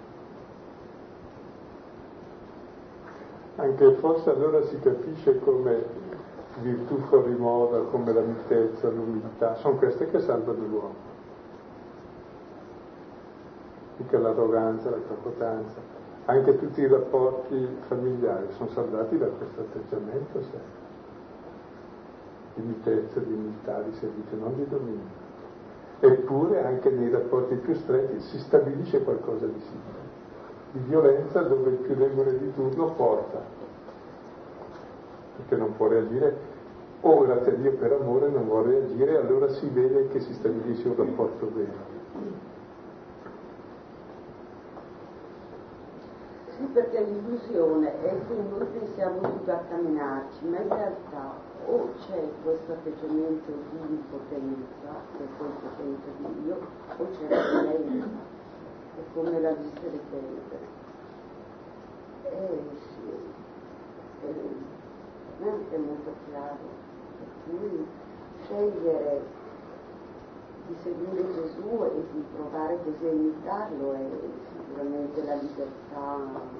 Anche forse allora si capisce come virtù fuori moda, come la mitezza, l'umiltà, sono queste che salvano l'uomo. Mica l'arroganza, la tracotanza, anche tutti i rapporti familiari sono salvati da questo atteggiamento sempre. di mitezza, di umiltà, di servizio, non di dominio. Eppure anche nei rapporti più stretti si stabilisce qualcosa di simile, di violenza dove il più debole di turno porta, perché non può reagire, o grazie a Dio per amore non vuole reagire, e allora si vede che si stabilisce un rapporto vero. Sì, perché l'illusione è che noi pensiamo di già camminarci, ma in realtà o c'è questo atteggiamento di impotenza, che è poi potenza di Dio, o c'è la violenza, è come la lista dei tempi. Sì, non è molto chiaro. Per cui scegliere di seguire Gesù e di provare così a imitarlo è sicuramente la libertà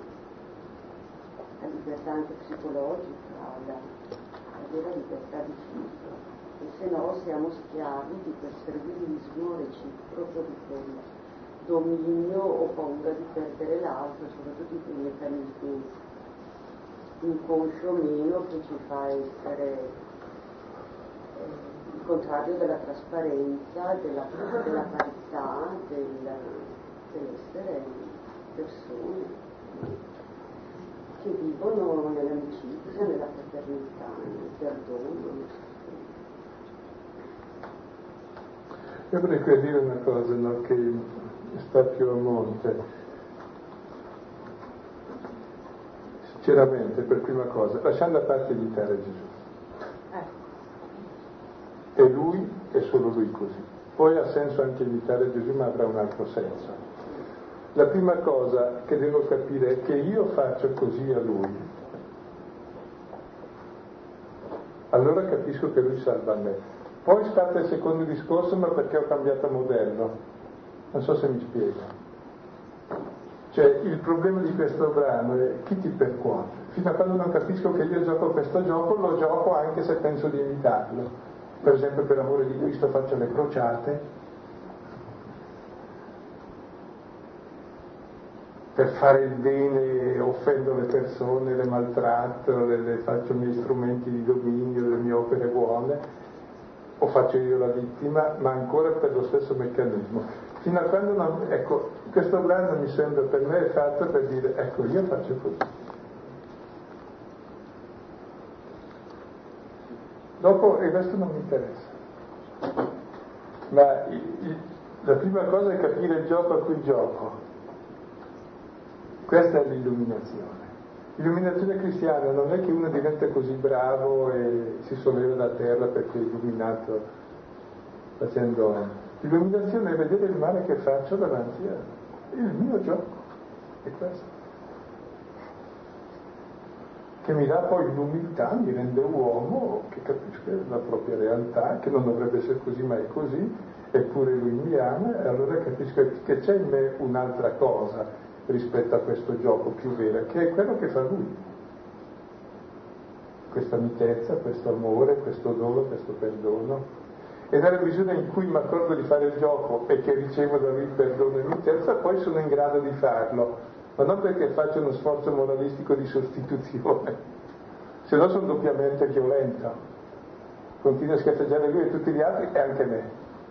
anche psicologica, la vera libertà di tutto, e se no siamo schiavi di quel servilismo reciproco, di quel dominio o paura di perdere l'altro, soprattutto di quei meccanismi inconscio meno che ci fa essere il contrario della trasparenza, della parità, dell'essere persone che vivono nell'amicizia, nella fraternità, nel perdono. Io vorrei qui dire una cosa, no, che sta più a monte. Sinceramente, per prima cosa, lasciando a parte imitare Gesù. È lui e solo lui così. Poi ha senso anche imitare Gesù, ma avrà un altro senso. La prima cosa che devo capire è che io faccio così a lui. Allora capisco che lui salva me. Poi scatta il secondo discorso, ma perché ho cambiato modello. Non so se mi spiego. Cioè, il problema di questo brano è chi ti percuote. Fino a quando non capisco che io gioco questo gioco, lo gioco anche se penso di imitarlo. Per esempio, per amore di Cristo faccio le crociate, per fare il bene offendo le persone, le maltratto, le faccio i miei strumenti di dominio, le mie opere buone, o faccio io la vittima, ma ancora per lo stesso meccanismo. Fino a quando non... Ecco, questo brano mi sembra per me è fatto per dire, ecco, io faccio così. Dopo il resto non mi interessa. Ma la prima cosa è capire il gioco a cui gioco. Questa è l'illuminazione. L'illuminazione cristiana non è che uno diventa così bravo e si solleva da terra perché è illuminato facendo... L'illuminazione è vedere il male che faccio davanti a il mio gioco. È questo. Che mi dà poi l'umiltà, mi rende uomo, che capisce la propria realtà, che non dovrebbe essere così, ma è così, eppure lui mi ama, e allora capisco che c'è in me un'altra cosa rispetto a questo gioco più vero, che è quello che fa lui. Questa mitezza, questo amore, questo dono, questo perdono. E nella misura in cui mi accorgo di fare il gioco e che ricevo da lui il perdono e mitezza, poi sono in grado di farlo. Ma non perché faccio uno sforzo moralistico di sostituzione, se no sono doppiamente violento. Continuo a schiaffeggiare lui e tutti gli altri e anche me.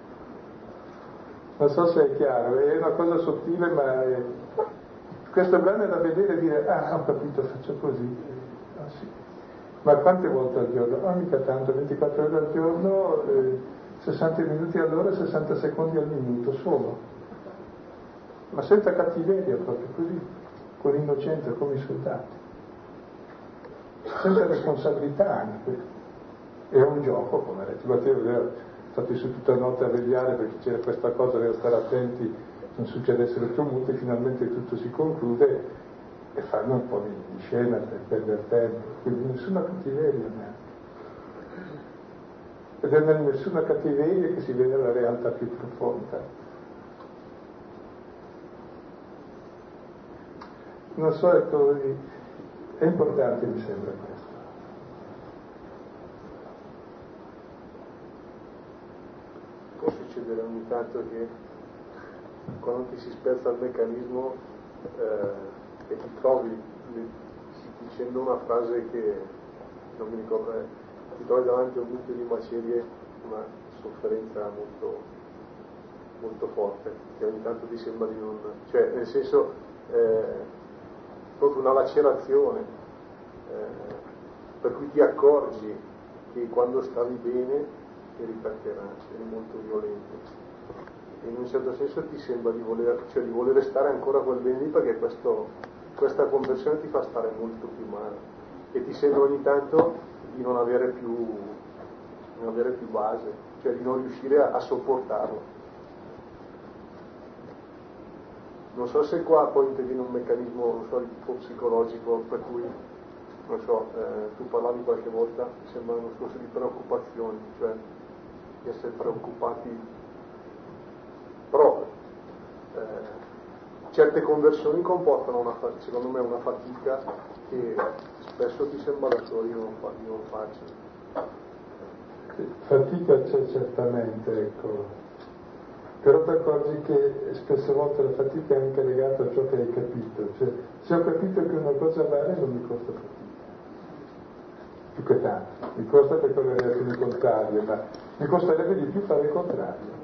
Non so se è chiaro, è una cosa sottile, ma questo brano è da vedere e dire, ah, ho capito, faccio così. Ah, sì. Ma quante volte al giorno? Ah, mica tanto, 24 ore al giorno, 60 minuti all'ora, 60 secondi al minuto solo. Ma senza cattiveria, proprio così, con innocenza, come i soldati, senza responsabilità anche. È un gioco, come detto Matteo, stati su tutta la notte a vegliare perché c'era questa cosa, deve stare attenti, non succedessero tumulti, finalmente tutto si conclude e fanno un po' di scena per perdere tempo, quindi nessuna cattiveria neanche. Ed è nessuna cattiveria che si vede la realtà più profonda. Non so, ecco, è importante, mi sembra questo. Può succedere ogni tanto che quando ti si spezza il meccanismo e ti trovi dicendo una frase che non mi ricordo, ti trovi davanti a un mucchio di macerie, una sofferenza molto, molto forte, che ogni tanto ti sembra di non... cioè nel senso proprio una lacerazione, per cui ti accorgi che quando stavi bene eri perché eri molto violento. E in un certo senso ti sembra di voler stare ancora quel bene lì, perché questa conversione ti fa stare molto più male e ti sembra ogni tanto di non avere più base, cioè di non riuscire a sopportarlo. Non so se qua poi interviene un meccanismo, non so, di tipo psicologico, per cui, non so, tu parlavi qualche volta, mi sembra uno scorso di preoccupazioni, cioè di essere preoccupati, però certe conversioni comportano secondo me una fatica che spesso ti sembra da solo di non farci. Fatica c'è certamente, ecco. Però ti accorgi che spesse volte la fatica è anche legata a ciò che hai capito, cioè se ho capito che una cosa vale non mi costa fatica, più che tanto, mi costa per quelle reazioni contrarie, ma mi costerebbe di più fare il contrario.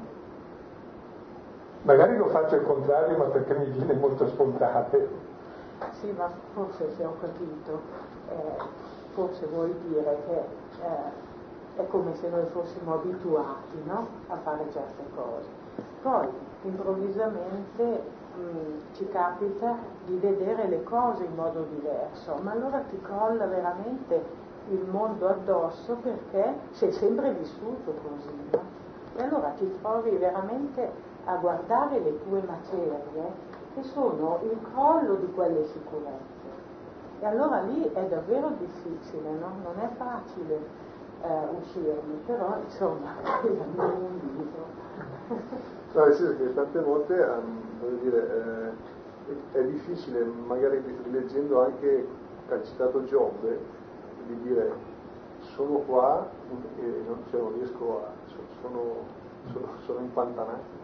Magari lo faccio il contrario, ma perché mi viene molto spontaneo. Sì, ma forse se ho capito, forse vuol dire che è come se noi fossimo abituati, no? A fare certe cose. Poi improvvisamente ci capita di vedere le cose in modo diverso, ma allora ti crolla veramente il mondo addosso perché sei sempre vissuto così, no? E allora ti trovi veramente a guardare le tue macerie che sono il crollo di quelle sicurezze. E allora lì è davvero difficile, no? Non è facile uscirne, però insomma è il mio invito. No, nel senso che tante volte voglio dire, è difficile, magari rileggendo anche, hai citato Giobbe, di dire sono qua e non riesco a, sono impantanato.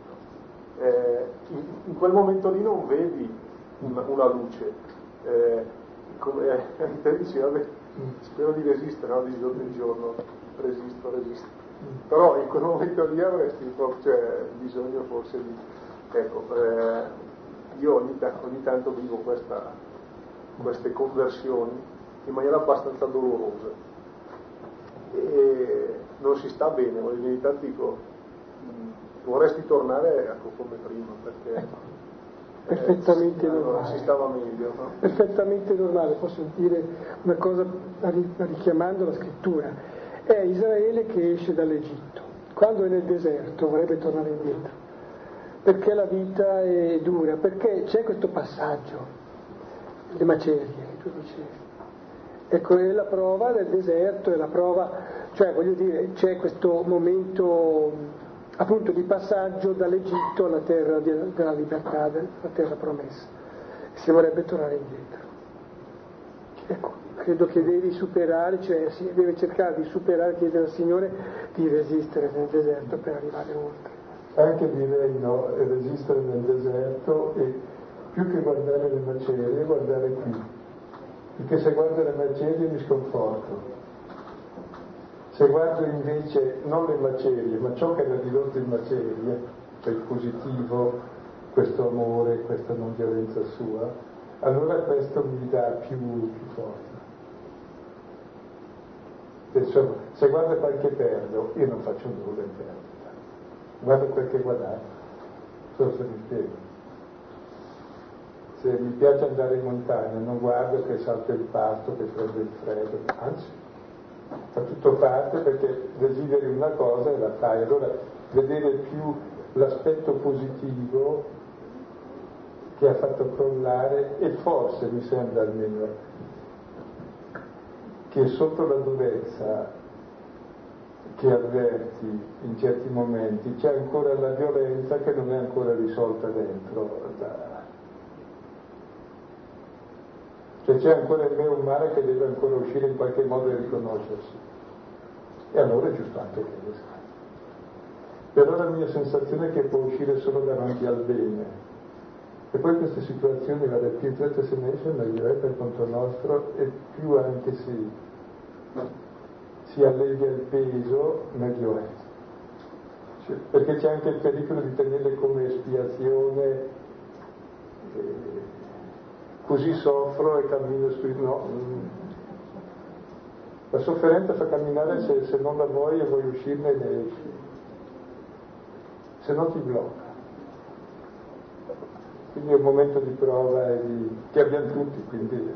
In quel momento lì non vedi una luce, come te dici, vabbè, spero di resistere, no? Di giorno in giorno, resisto. Però in quel momento lì avresti proprio, bisogno forse di... Ecco, io ogni tanto vivo queste conversioni in maniera abbastanza dolorosa e non si sta bene, ogni tanto dico, vorresti tornare come prima, perché... perfettamente normale. Si stava meglio, no? Perfettamente normale, posso dire una cosa richiamando la scrittura. È Israele che esce dall'Egitto, quando è nel deserto vorrebbe tornare indietro, perché la vita è dura, perché c'è questo passaggio, le macerie che tu dicevi. Ecco, è la prova del deserto, è la prova, cioè voglio dire, c'è questo momento appunto di passaggio dall'Egitto alla terra della libertà, della terra promessa. Si vorrebbe tornare indietro. Ecco, credo che devi superare, cioè si deve cercare di superare, chiedere al Signore di resistere nel deserto per arrivare oltre. Anche direi no, resistere nel deserto e più che guardare le macerie, guardare qui. Perché se guardo le macerie mi sconforto. Se guardo invece non le macerie, ma ciò che l'ha ridotto in macerie, cioè il positivo, questo amore, questa non violenza sua, allora questo mi dà più forza. Insomma, se guardo quel che perdo, io non faccio nulla in perdita. Guardo quel che guadagno, so se mi spiego. Se mi piace andare in montagna, non guardo che salta il pasto, che prende il freddo, anzi, fa tutto parte perché desideri una cosa e la fai. Allora vedere più l'aspetto positivo che ha fatto crollare, e forse mi sembra almeno che sotto la durezza che avverti in certi momenti c'è ancora la violenza che non è ancora risolta dentro. Cioè c'è ancora in me un male che deve ancora uscire in qualche modo e riconoscersi. E allora è giusto anche che lo sa. Però la mia sensazione è che può uscire solo davanti al bene. E poi queste situazioni, più strette se ne esce, meglio è per conto nostro, e più anche si alleggia il peso, meglio è. Cioè, perché c'è anche il pericolo di tenerle come espiazione, così soffro e cammino no. La sofferenza fa camminare se non la vuoi e vuoi uscirne ne esci, se no ti blocca. Quindi è un momento di prova che abbiamo tutti, quindi io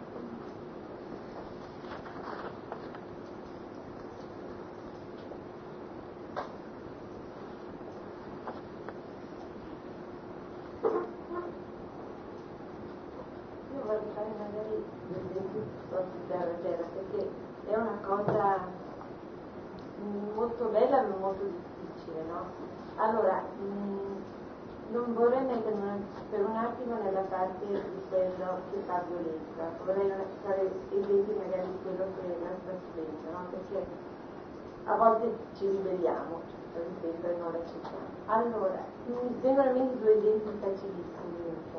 vorrei fare magari l'esempio piuttosto da leggera, perché è una cosa molto bella ma molto difficile, no? Allora, non vorrei mettermi per un attimo nella parte di quello che fa violenza, vorrei fare esempi magari di quello che la sta scrivendo, no? Perché a volte ci ribelliamo, ripeto, e non accettiamo. Allora, mi vengono in mente due esempi facilissimi,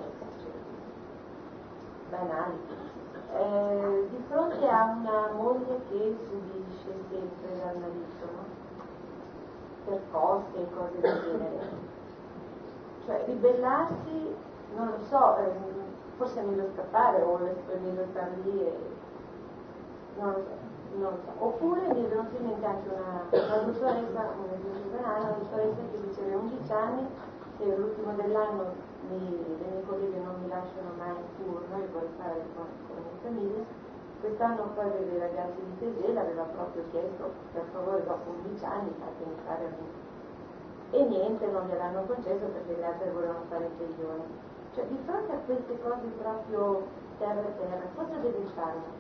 banali. Di fronte a una moglie che subisce sempre dal marito, no? Percosse e cose del genere. Cioè ribellarsi, non lo so, forse è meglio scappare o è meglio star lì e non lo so. Oppure mi è venuta in mente anche una dottoressa, un esempio banale, una dottoressa che diceva 11 anni che l'ultimo dell'anno le mie colleghe non mi lasciano mai in turno e vorrei fare con la mia famiglia. Quest'anno poi aveva i ragazzi di Tesela, aveva proprio chiesto per favore dopo 11 anni fatemi fare a me. E niente, non gliel'hanno concesso perché le altre volevano fare il figlione. Cioè di fronte a queste cose proprio terra, cosa deve fare una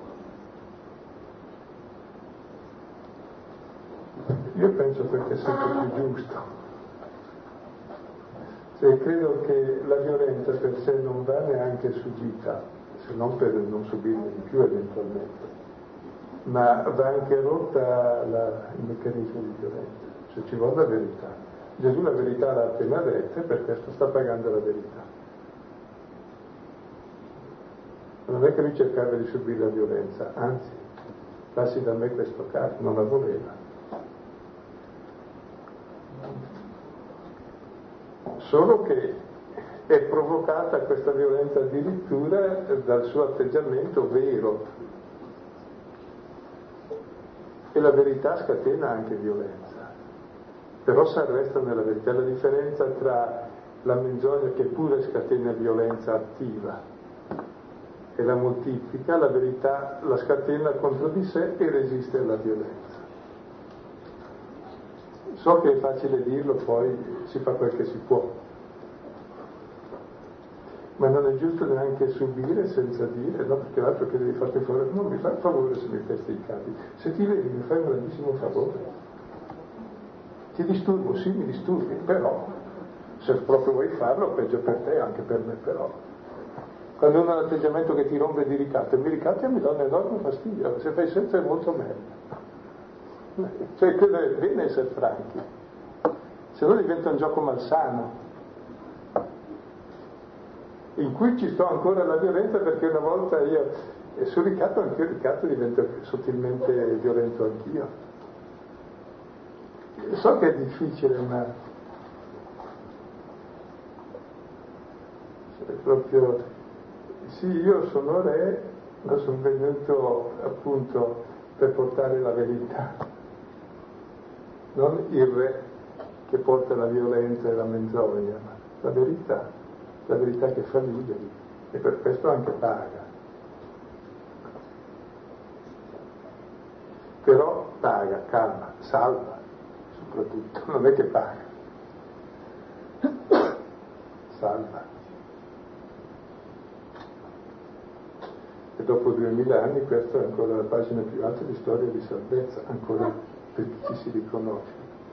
persona? Io penso che è sempre più giusto. Cioè, credo che la violenza per sé non va neanche subita, se non per non subirne di più eventualmente, ma va anche rotta il meccanismo di violenza. Cioè ci vuole la verità. Gesù la verità l'ha appena detta e per questo sta pagando la verità. Non è che lui cercava di subire la violenza, anzi, passi da me questo caso, non la voleva. Solo che è provocata questa violenza addirittura dal suo atteggiamento vero. E la verità scatena anche violenza. Però si arresta nella verità. La differenza tra la menzogna che pure scatena violenza attiva e la moltiplica, la verità la scatena contro di sé e resiste alla violenza. So che è facile dirlo, poi si fa quel che si può, ma non è giusto neanche subire senza dire, no? Perché l'altro che devi farti un favore, non mi fai il favore se mi pesti i capi, se ti vedi mi fai un grandissimo favore. Ti disturbo, sì, mi disturbi, però se proprio vuoi farlo, peggio per te, anche per me però. Quando uno ha un atteggiamento che ti rompe di ricatto, mi ricatti e mi dà un enorme fastidio, se fai senza è molto meglio. Cioè credo è bene essere franchi, se no diventa un gioco malsano, in cui ci sto ancora la violenza perché una volta io, e sul ricatto anch'io ricatto divento sottilmente violento anch'io. So che è difficile, ma è proprio, sì, io sono re, ma sono venuto appunto per portare la verità, non il re che porta la violenza e la menzogna, ma la verità che fa liberi, e per questo anche paga. Però paga, calma, salva. Soprattutto, non è che paga, salva. E dopo 2000 anni questa è ancora la pagina più alta di storia di salvezza, ancora per chi ci si riconosce.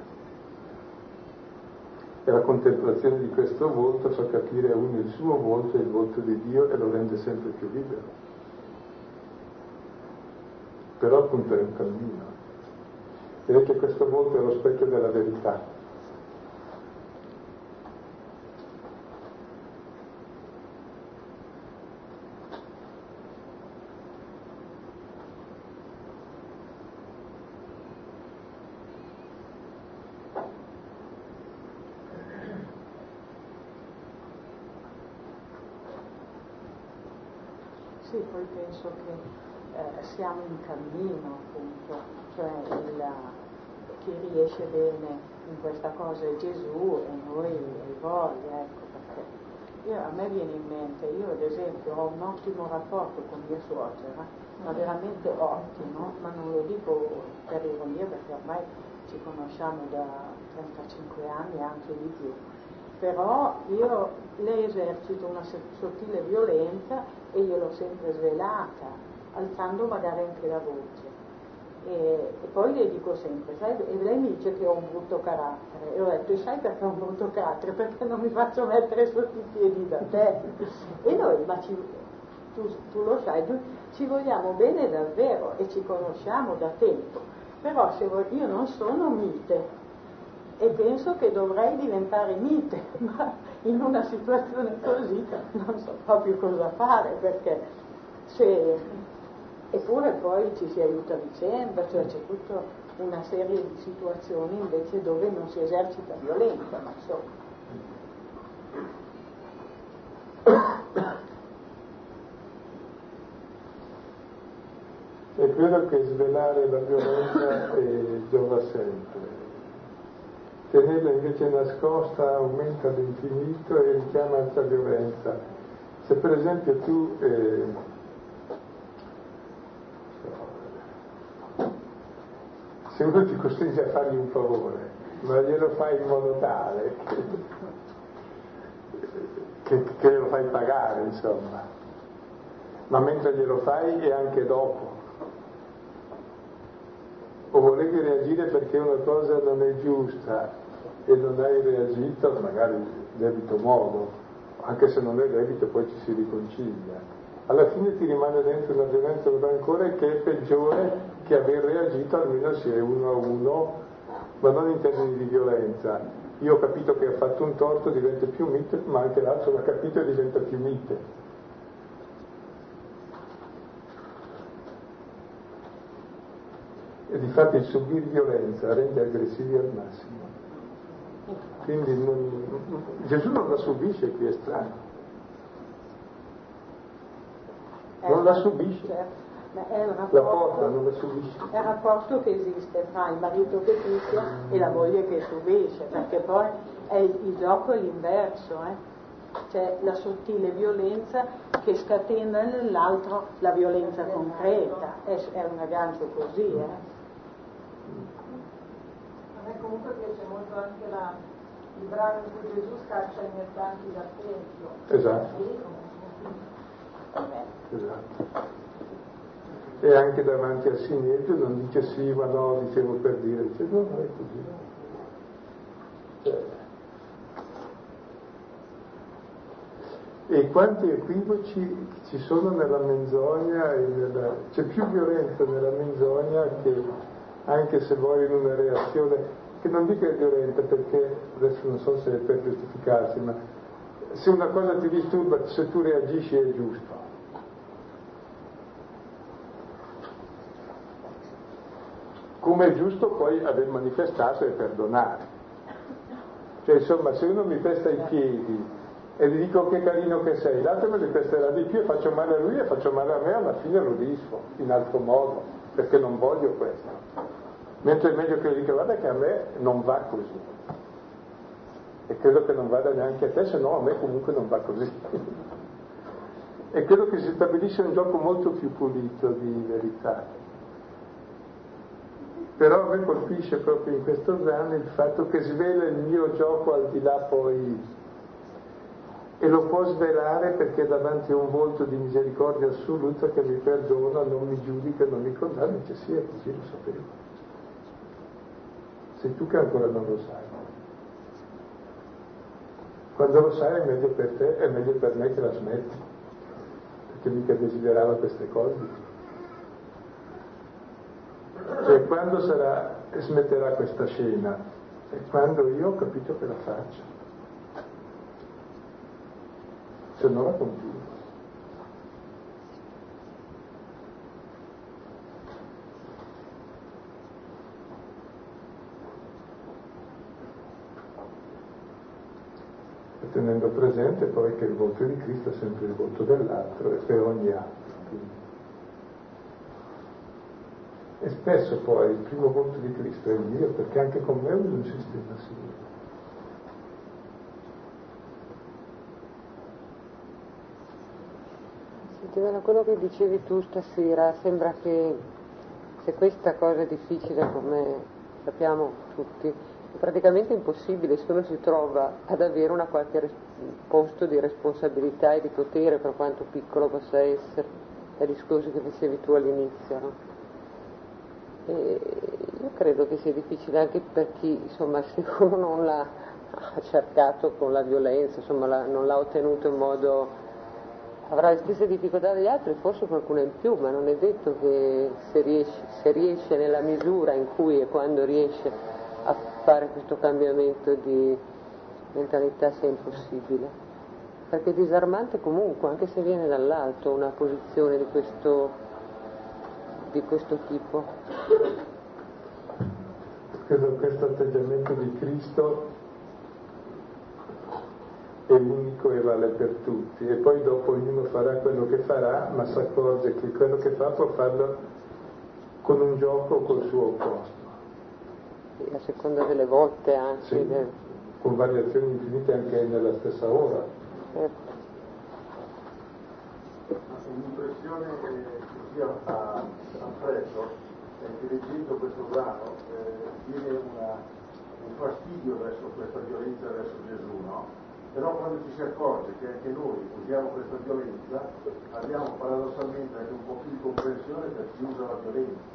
E la contemplazione di questo volto fa capire a uno il suo volto e il volto di Dio e lo rende sempre più libero. Però appunto è un cammino. Vedete che questo volto è lo specchio della verità. Sì, poi penso che siamo in cammino, appunto, cioè chi riesce bene in questa cosa è Gesù e noi hai voglia, ecco, perché a me viene in mente, io ad esempio ho un ottimo rapporto con mia suocera, ma veramente ottimo, ma non lo dico per ironia perché ormai ci conosciamo da 35 anni, anche di più. Però lei esercita una sottile violenza e io l'ho sempre svelata, alzando magari anche la voce. E poi le dico sempre, sai, e lei mi dice che ho un brutto carattere. E ho detto, sai perché ho un brutto carattere? Perché non mi faccio mettere sotto i piedi da te. E noi, ma tu lo sai, ci vogliamo bene davvero e ci conosciamo da tempo. Però io non sono mite. E penso che dovrei diventare mite, ma in una situazione così non so proprio cosa fare, perché eppure poi ci si aiuta a vicenda, cioè c'è tutta una serie di situazioni invece dove non si esercita violenza, ma insomma. E credo che svelare la violenza giova sempre. Tenerla invece nascosta aumenta all'infinito e richiama altra violenza. Se per esempio tu se uno ti costringe a fargli un favore, ma glielo fai in modo tale che lo fai pagare, insomma, ma mentre glielo fai e anche dopo, o volevi reagire perché una cosa non è giusta e non hai reagito, magari debito modo, anche se non è debito poi ci si riconcilia, alla fine ti rimane dentro una violenza, un rancore che è peggiore che aver reagito, almeno si è 1-1, ma non in termini di violenza. Io ho capito che ha fatto un torto, diventa più mite, ma anche l'altro l'ha capito e diventa più mite. E difatti il subire violenza rende aggressivi al massimo. Quindi Gesù non la subisce, qui è strano. Non la subisce. Certo. Ma è un rapporto, la porta, non la subisce. È un rapporto che esiste tra il marito che picchia e la moglie che subisce, perché poi il gioco è l'inverso, C'è la sottile violenza che scatena nell'altro la violenza concreta, è un aggancio così, A me comunque piace molto anche il brano in cui Gesù scaccia i mercanti dal tempio. Esatto. Esatto. E anche davanti al Sinedrio non dice sì, ma no, dicevo per dire, dice no, non è così. E quanti equivoci ci sono nella menzogna c'è più violenza nella menzogna che, anche se vuoi, in una reazione che non dico è violenta, perché adesso non so se è per giustificarsi, ma se una cosa ti disturba, se tu reagisci è giusto. Come è giusto poi aver manifestato e perdonare. Cioè insomma, se uno mi pesta i piedi e gli dico che carino che sei, l'altro me li pesterà di più e faccio male a lui e faccio male a me, alla fine lo disfo in altro modo, perché non voglio questo. Mentre è meglio che gli dica guarda che a me non va così. E credo che non vada neanche a te, se no a me comunque non va così. E credo che si stabilisce un gioco molto più pulito di verità. Però a me colpisce proprio in questo brano il fatto che svela il mio gioco al di là poi, e lo può svelare perché davanti a un volto di misericordia assoluta che mi perdona, non mi giudica, non mi condanna, dice sì, è così, lo sapevo. Sei tu che ancora non lo sai. Quando lo sai è meglio per te, è meglio per me che la smetti, perché mica desiderava queste cose. Cioè quando smetterà questa scena? È quando io ho capito che la faccio. Se no la continuo. E tenendo presente poi che il volto di Cristo è sempre il volto dell'altro e per ogni altro. spesso poi il primo volto di Cristo è Dio, perché anche con me è un sistema simile. Da quello che dicevi tu stasera, sembra che se questa cosa è difficile, come sappiamo tutti, è praticamente impossibile se uno si trova ad avere una qualche posto di responsabilità e di potere, per quanto piccolo possa essere, dai discorsi che facevi tu all'inizio, no? E io credo che sia difficile anche per chi, insomma, se uno non l'ha cercato con la violenza, insomma, non l'ha ottenuto in modo... avrà le stesse difficoltà degli altri, forse qualcuno in più, ma non è detto che se riesce nella misura in cui e quando riesce a fare questo cambiamento di mentalità sia impossibile. Perché è disarmante comunque, anche se viene dall'alto, una posizione di questo tipo. Credo che questo atteggiamento di Cristo è unico e vale per tutti, e poi dopo ognuno farà quello che farà, ma si accorge che quello che fa può farlo con un gioco o col suo opposto. A seconda delle volte anche. Sì, con variazioni infinite anche nella stessa ora. L'impressione che io ha preso è che leggendo questo brano viene un fastidio verso questa violenza verso Gesù, no? Però quando ci si accorge che anche noi usiamo questa violenza, abbiamo paradossalmente anche un po' più di comprensione per chi usa la violenza.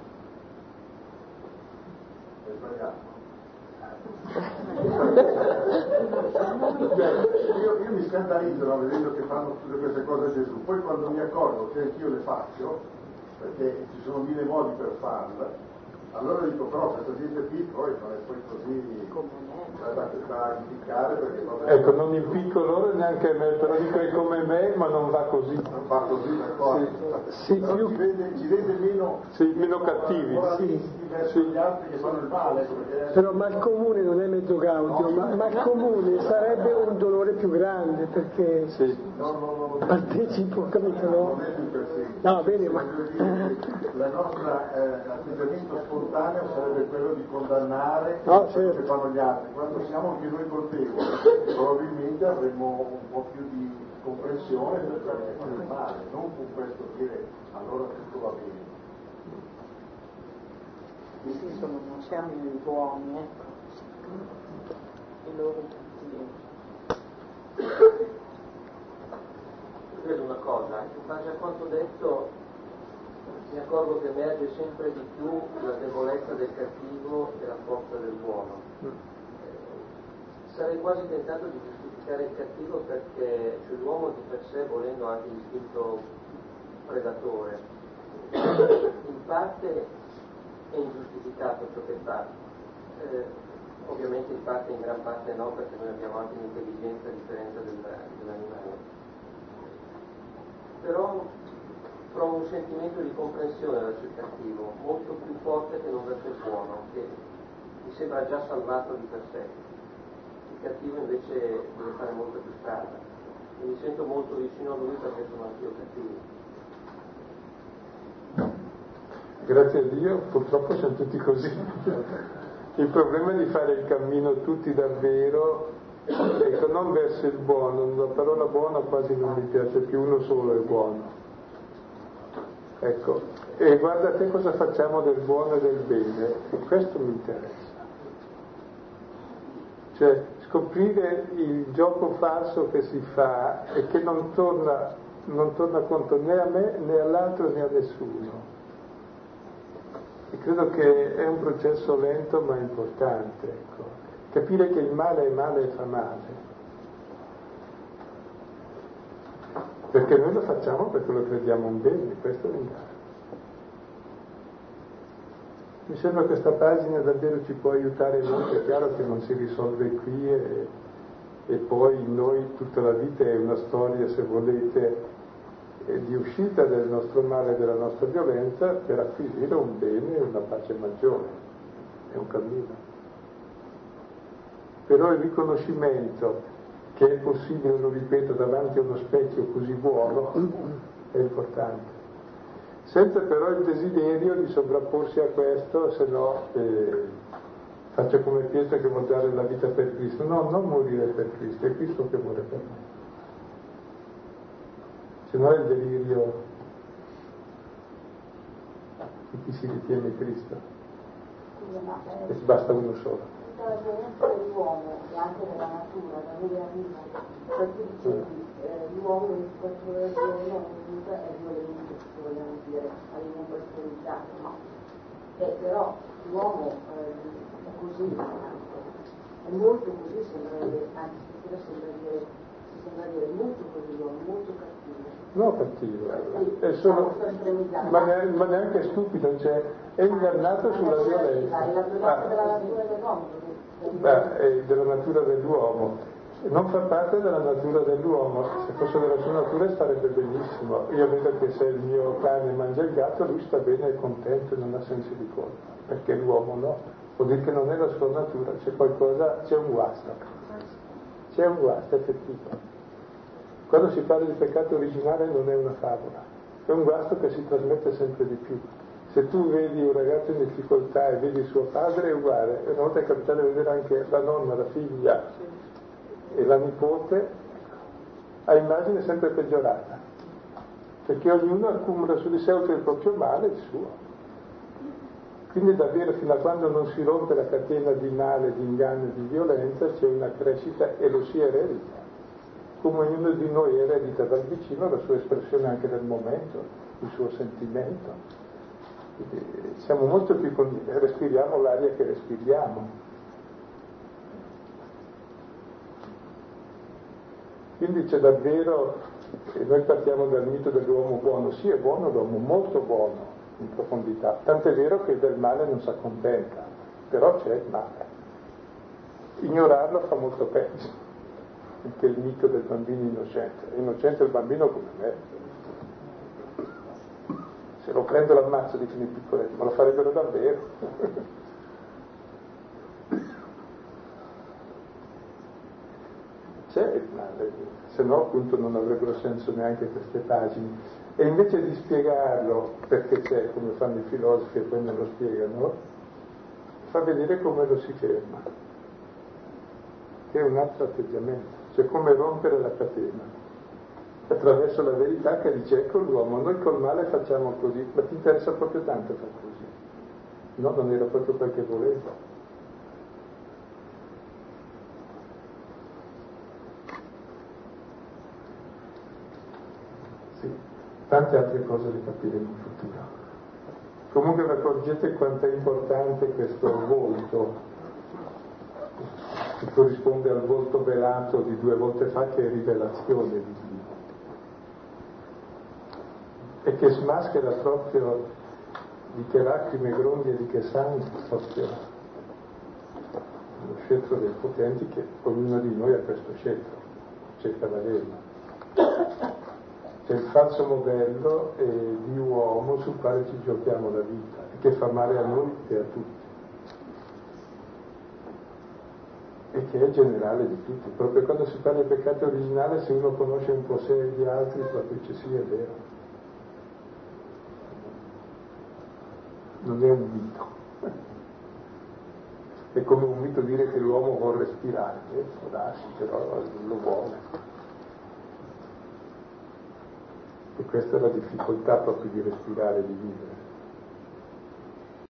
È sbagliato? Io mi scandalizzo, no, vedendo che fanno tutte queste cose a Gesù, poi quando mi accorgo che anch'io le faccio, perché ci sono mille modi per farle, allora dico, però questa gente qui poi non è poi così da indicare, perché ecco, non impicco loro neanche me, però dico è come me, ma non va così. Non va così, d'accordo. Sì, più ci rende meno cattivi. Verso gli altri che fanno il male. Perché... Però mal comune non è mezzo gaudio, ma mal comune sarebbe un dolore più grande, perché partecipo, capito, no? Non è più per sé. No, bene, ma... La nostra atteggiamento spontaneo sarebbe quello di condannare quello che fanno gli altri. Quando siamo anche noi colpevoli, probabilmente avremo un po' più di comprensione per quello che fanno il male, non con questo dire allora tutto va bene. Sì, insomma, non siamo i buoni, ecco. E loro tutti. Vedo una cosa, in base a quanto detto mi accorgo che emerge sempre di più la debolezza del cattivo e la forza del buono. Sarei quasi tentato di giustificare il cattivo perché l'uomo di per sé, volendo anche l'istinto predatore, in parte è ingiustificato ciò che fa, ovviamente in parte, in gran parte no, perché noi abbiamo anche un'intelligenza a differenza dell'animale. Però provo un sentimento di comprensione verso il cattivo, molto più forte che non verso il buono, che mi sembra già salvato di per sé. Il cattivo invece deve fare molta più strada. E mi sento molto vicino a lui perché sono anch'io cattivo. Grazie a Dio, purtroppo siamo tutti così. Il problema è di fare il cammino tutti davvero, ecco, non verso il buono. La parola buono quasi non mi piace più, uno solo è buono. Ecco, e guarda te cosa facciamo del buono e del bene, e questo mi interessa. Cioè, scoprire il gioco falso che si fa e che non torna conto né a me né all'altro né a nessuno. E credo che è un processo lento ma importante, ecco. Capire che il male è male e fa male. Perché noi lo facciamo perché lo crediamo un bene, questo è l'inganno. Mi sembra che questa pagina davvero ci può aiutare molto, è chiaro che non si risolve qui e poi noi tutta la vita è una storia, se volete, di uscita del nostro male e della nostra violenza per acquisire un bene e una pace maggiore. È un cammino. Però il riconoscimento che è possibile, lo ripeto, davanti a uno specchio così buono è importante. senza però il desiderio di sovrapporsi a questo, se no faccio come Pietro che vuol dare la vita per Cristo. No, non morire per Cristo, è Cristo che muore per me. Se no è il delirio di chi si ritiene Cristo. E basta uno solo. Tutta la violenza dell'uomo e anche della natura, da dove arriva, perché dicevi l'uomo 24 ore al giorno comunque è violento, se vogliamo dire, a livello personalizzato, no? Però l'uomo è così, è molto così, sembrerebbe, anzi sembra dire molto così l'uomo, molto cattivo. No, cattivo, è solo, ma neanche stupido, cioè è ingannato sulla violenza. È la violenza della natura dell'uomo. Della natura dell'uomo. Non fa parte della natura dell'uomo, se fosse della sua natura starebbe benissimo. Io vedo che se il mio cane mangia il gatto, lui sta bene, è contento e non ha senso di colpa, perché l'uomo no, vuol dire che non è la sua natura, c'è qualcosa, c'è un guasto, effettivo. Quando si parla di peccato originale non è una favola, è un guasto che si trasmette sempre di più. Se tu vedi un ragazzo in difficoltà e vedi suo padre è uguale, e una volta è capitato di vedere anche la nonna, la figlia e la nipote, a immagine sempre peggiorata, perché ognuno accumula su di sé oltre il proprio male il suo. Quindi davvero fino a quando non si rompe la catena di male, di inganno e di violenza c'è una crescita e lo si eredita. Come ognuno di noi eredita dal vicino la sua espressione anche del momento, il suo sentimento. Quindi siamo molto più respiriamo l'aria che respiriamo. Quindi c'è davvero, noi partiamo dal mito dell'uomo buono, sì è buono l'uomo, molto buono in profondità, tant'è vero che del male non si accontenta, però c'è il male. Ignorarlo fa molto peggio, perché il mito del bambino innocente, è innocente il bambino come me. Se lo prendo l'ammazzo di fini piccoletti, ma lo farebbero davvero. C'è il male, se no appunto non avrebbero senso neanche queste pagine. E invece di spiegarlo perché c'è, come fanno i filosofi e poi non lo spiegano, fa vedere come lo si ferma, che è un altro atteggiamento, cioè come rompere la catena. Attraverso la verità che dice ecco l'uomo, noi col male facciamo così, ma ti interessa proprio tanto far così? No, non era proprio quel che volevo. Sì, tante altre cose le capiremo in futuro. Comunque vi accorgete quanto è importante questo volto, che corrisponde al volto velato di 2 volte fa, che è rivelazione di Dio. E che smaschera proprio di che lacrime, grondi e di che sangue, proprio lo scettro dei potenti, che ognuno di noi ha questo scettro, cerca d'averlo. C'è il falso modello di uomo sul quale ci giochiamo la vita e che fa male a noi e a tutti. E che è generale di tutti. Proprio quando si parla di peccato originale, se uno conosce un po' sé e gli altri, proprio dice sì, è vero. Non è un mito. È come un mito dire che l'uomo vuole respirare, può darsi, però non lo vuole. E questa è la difficoltà proprio di respirare, di vivere.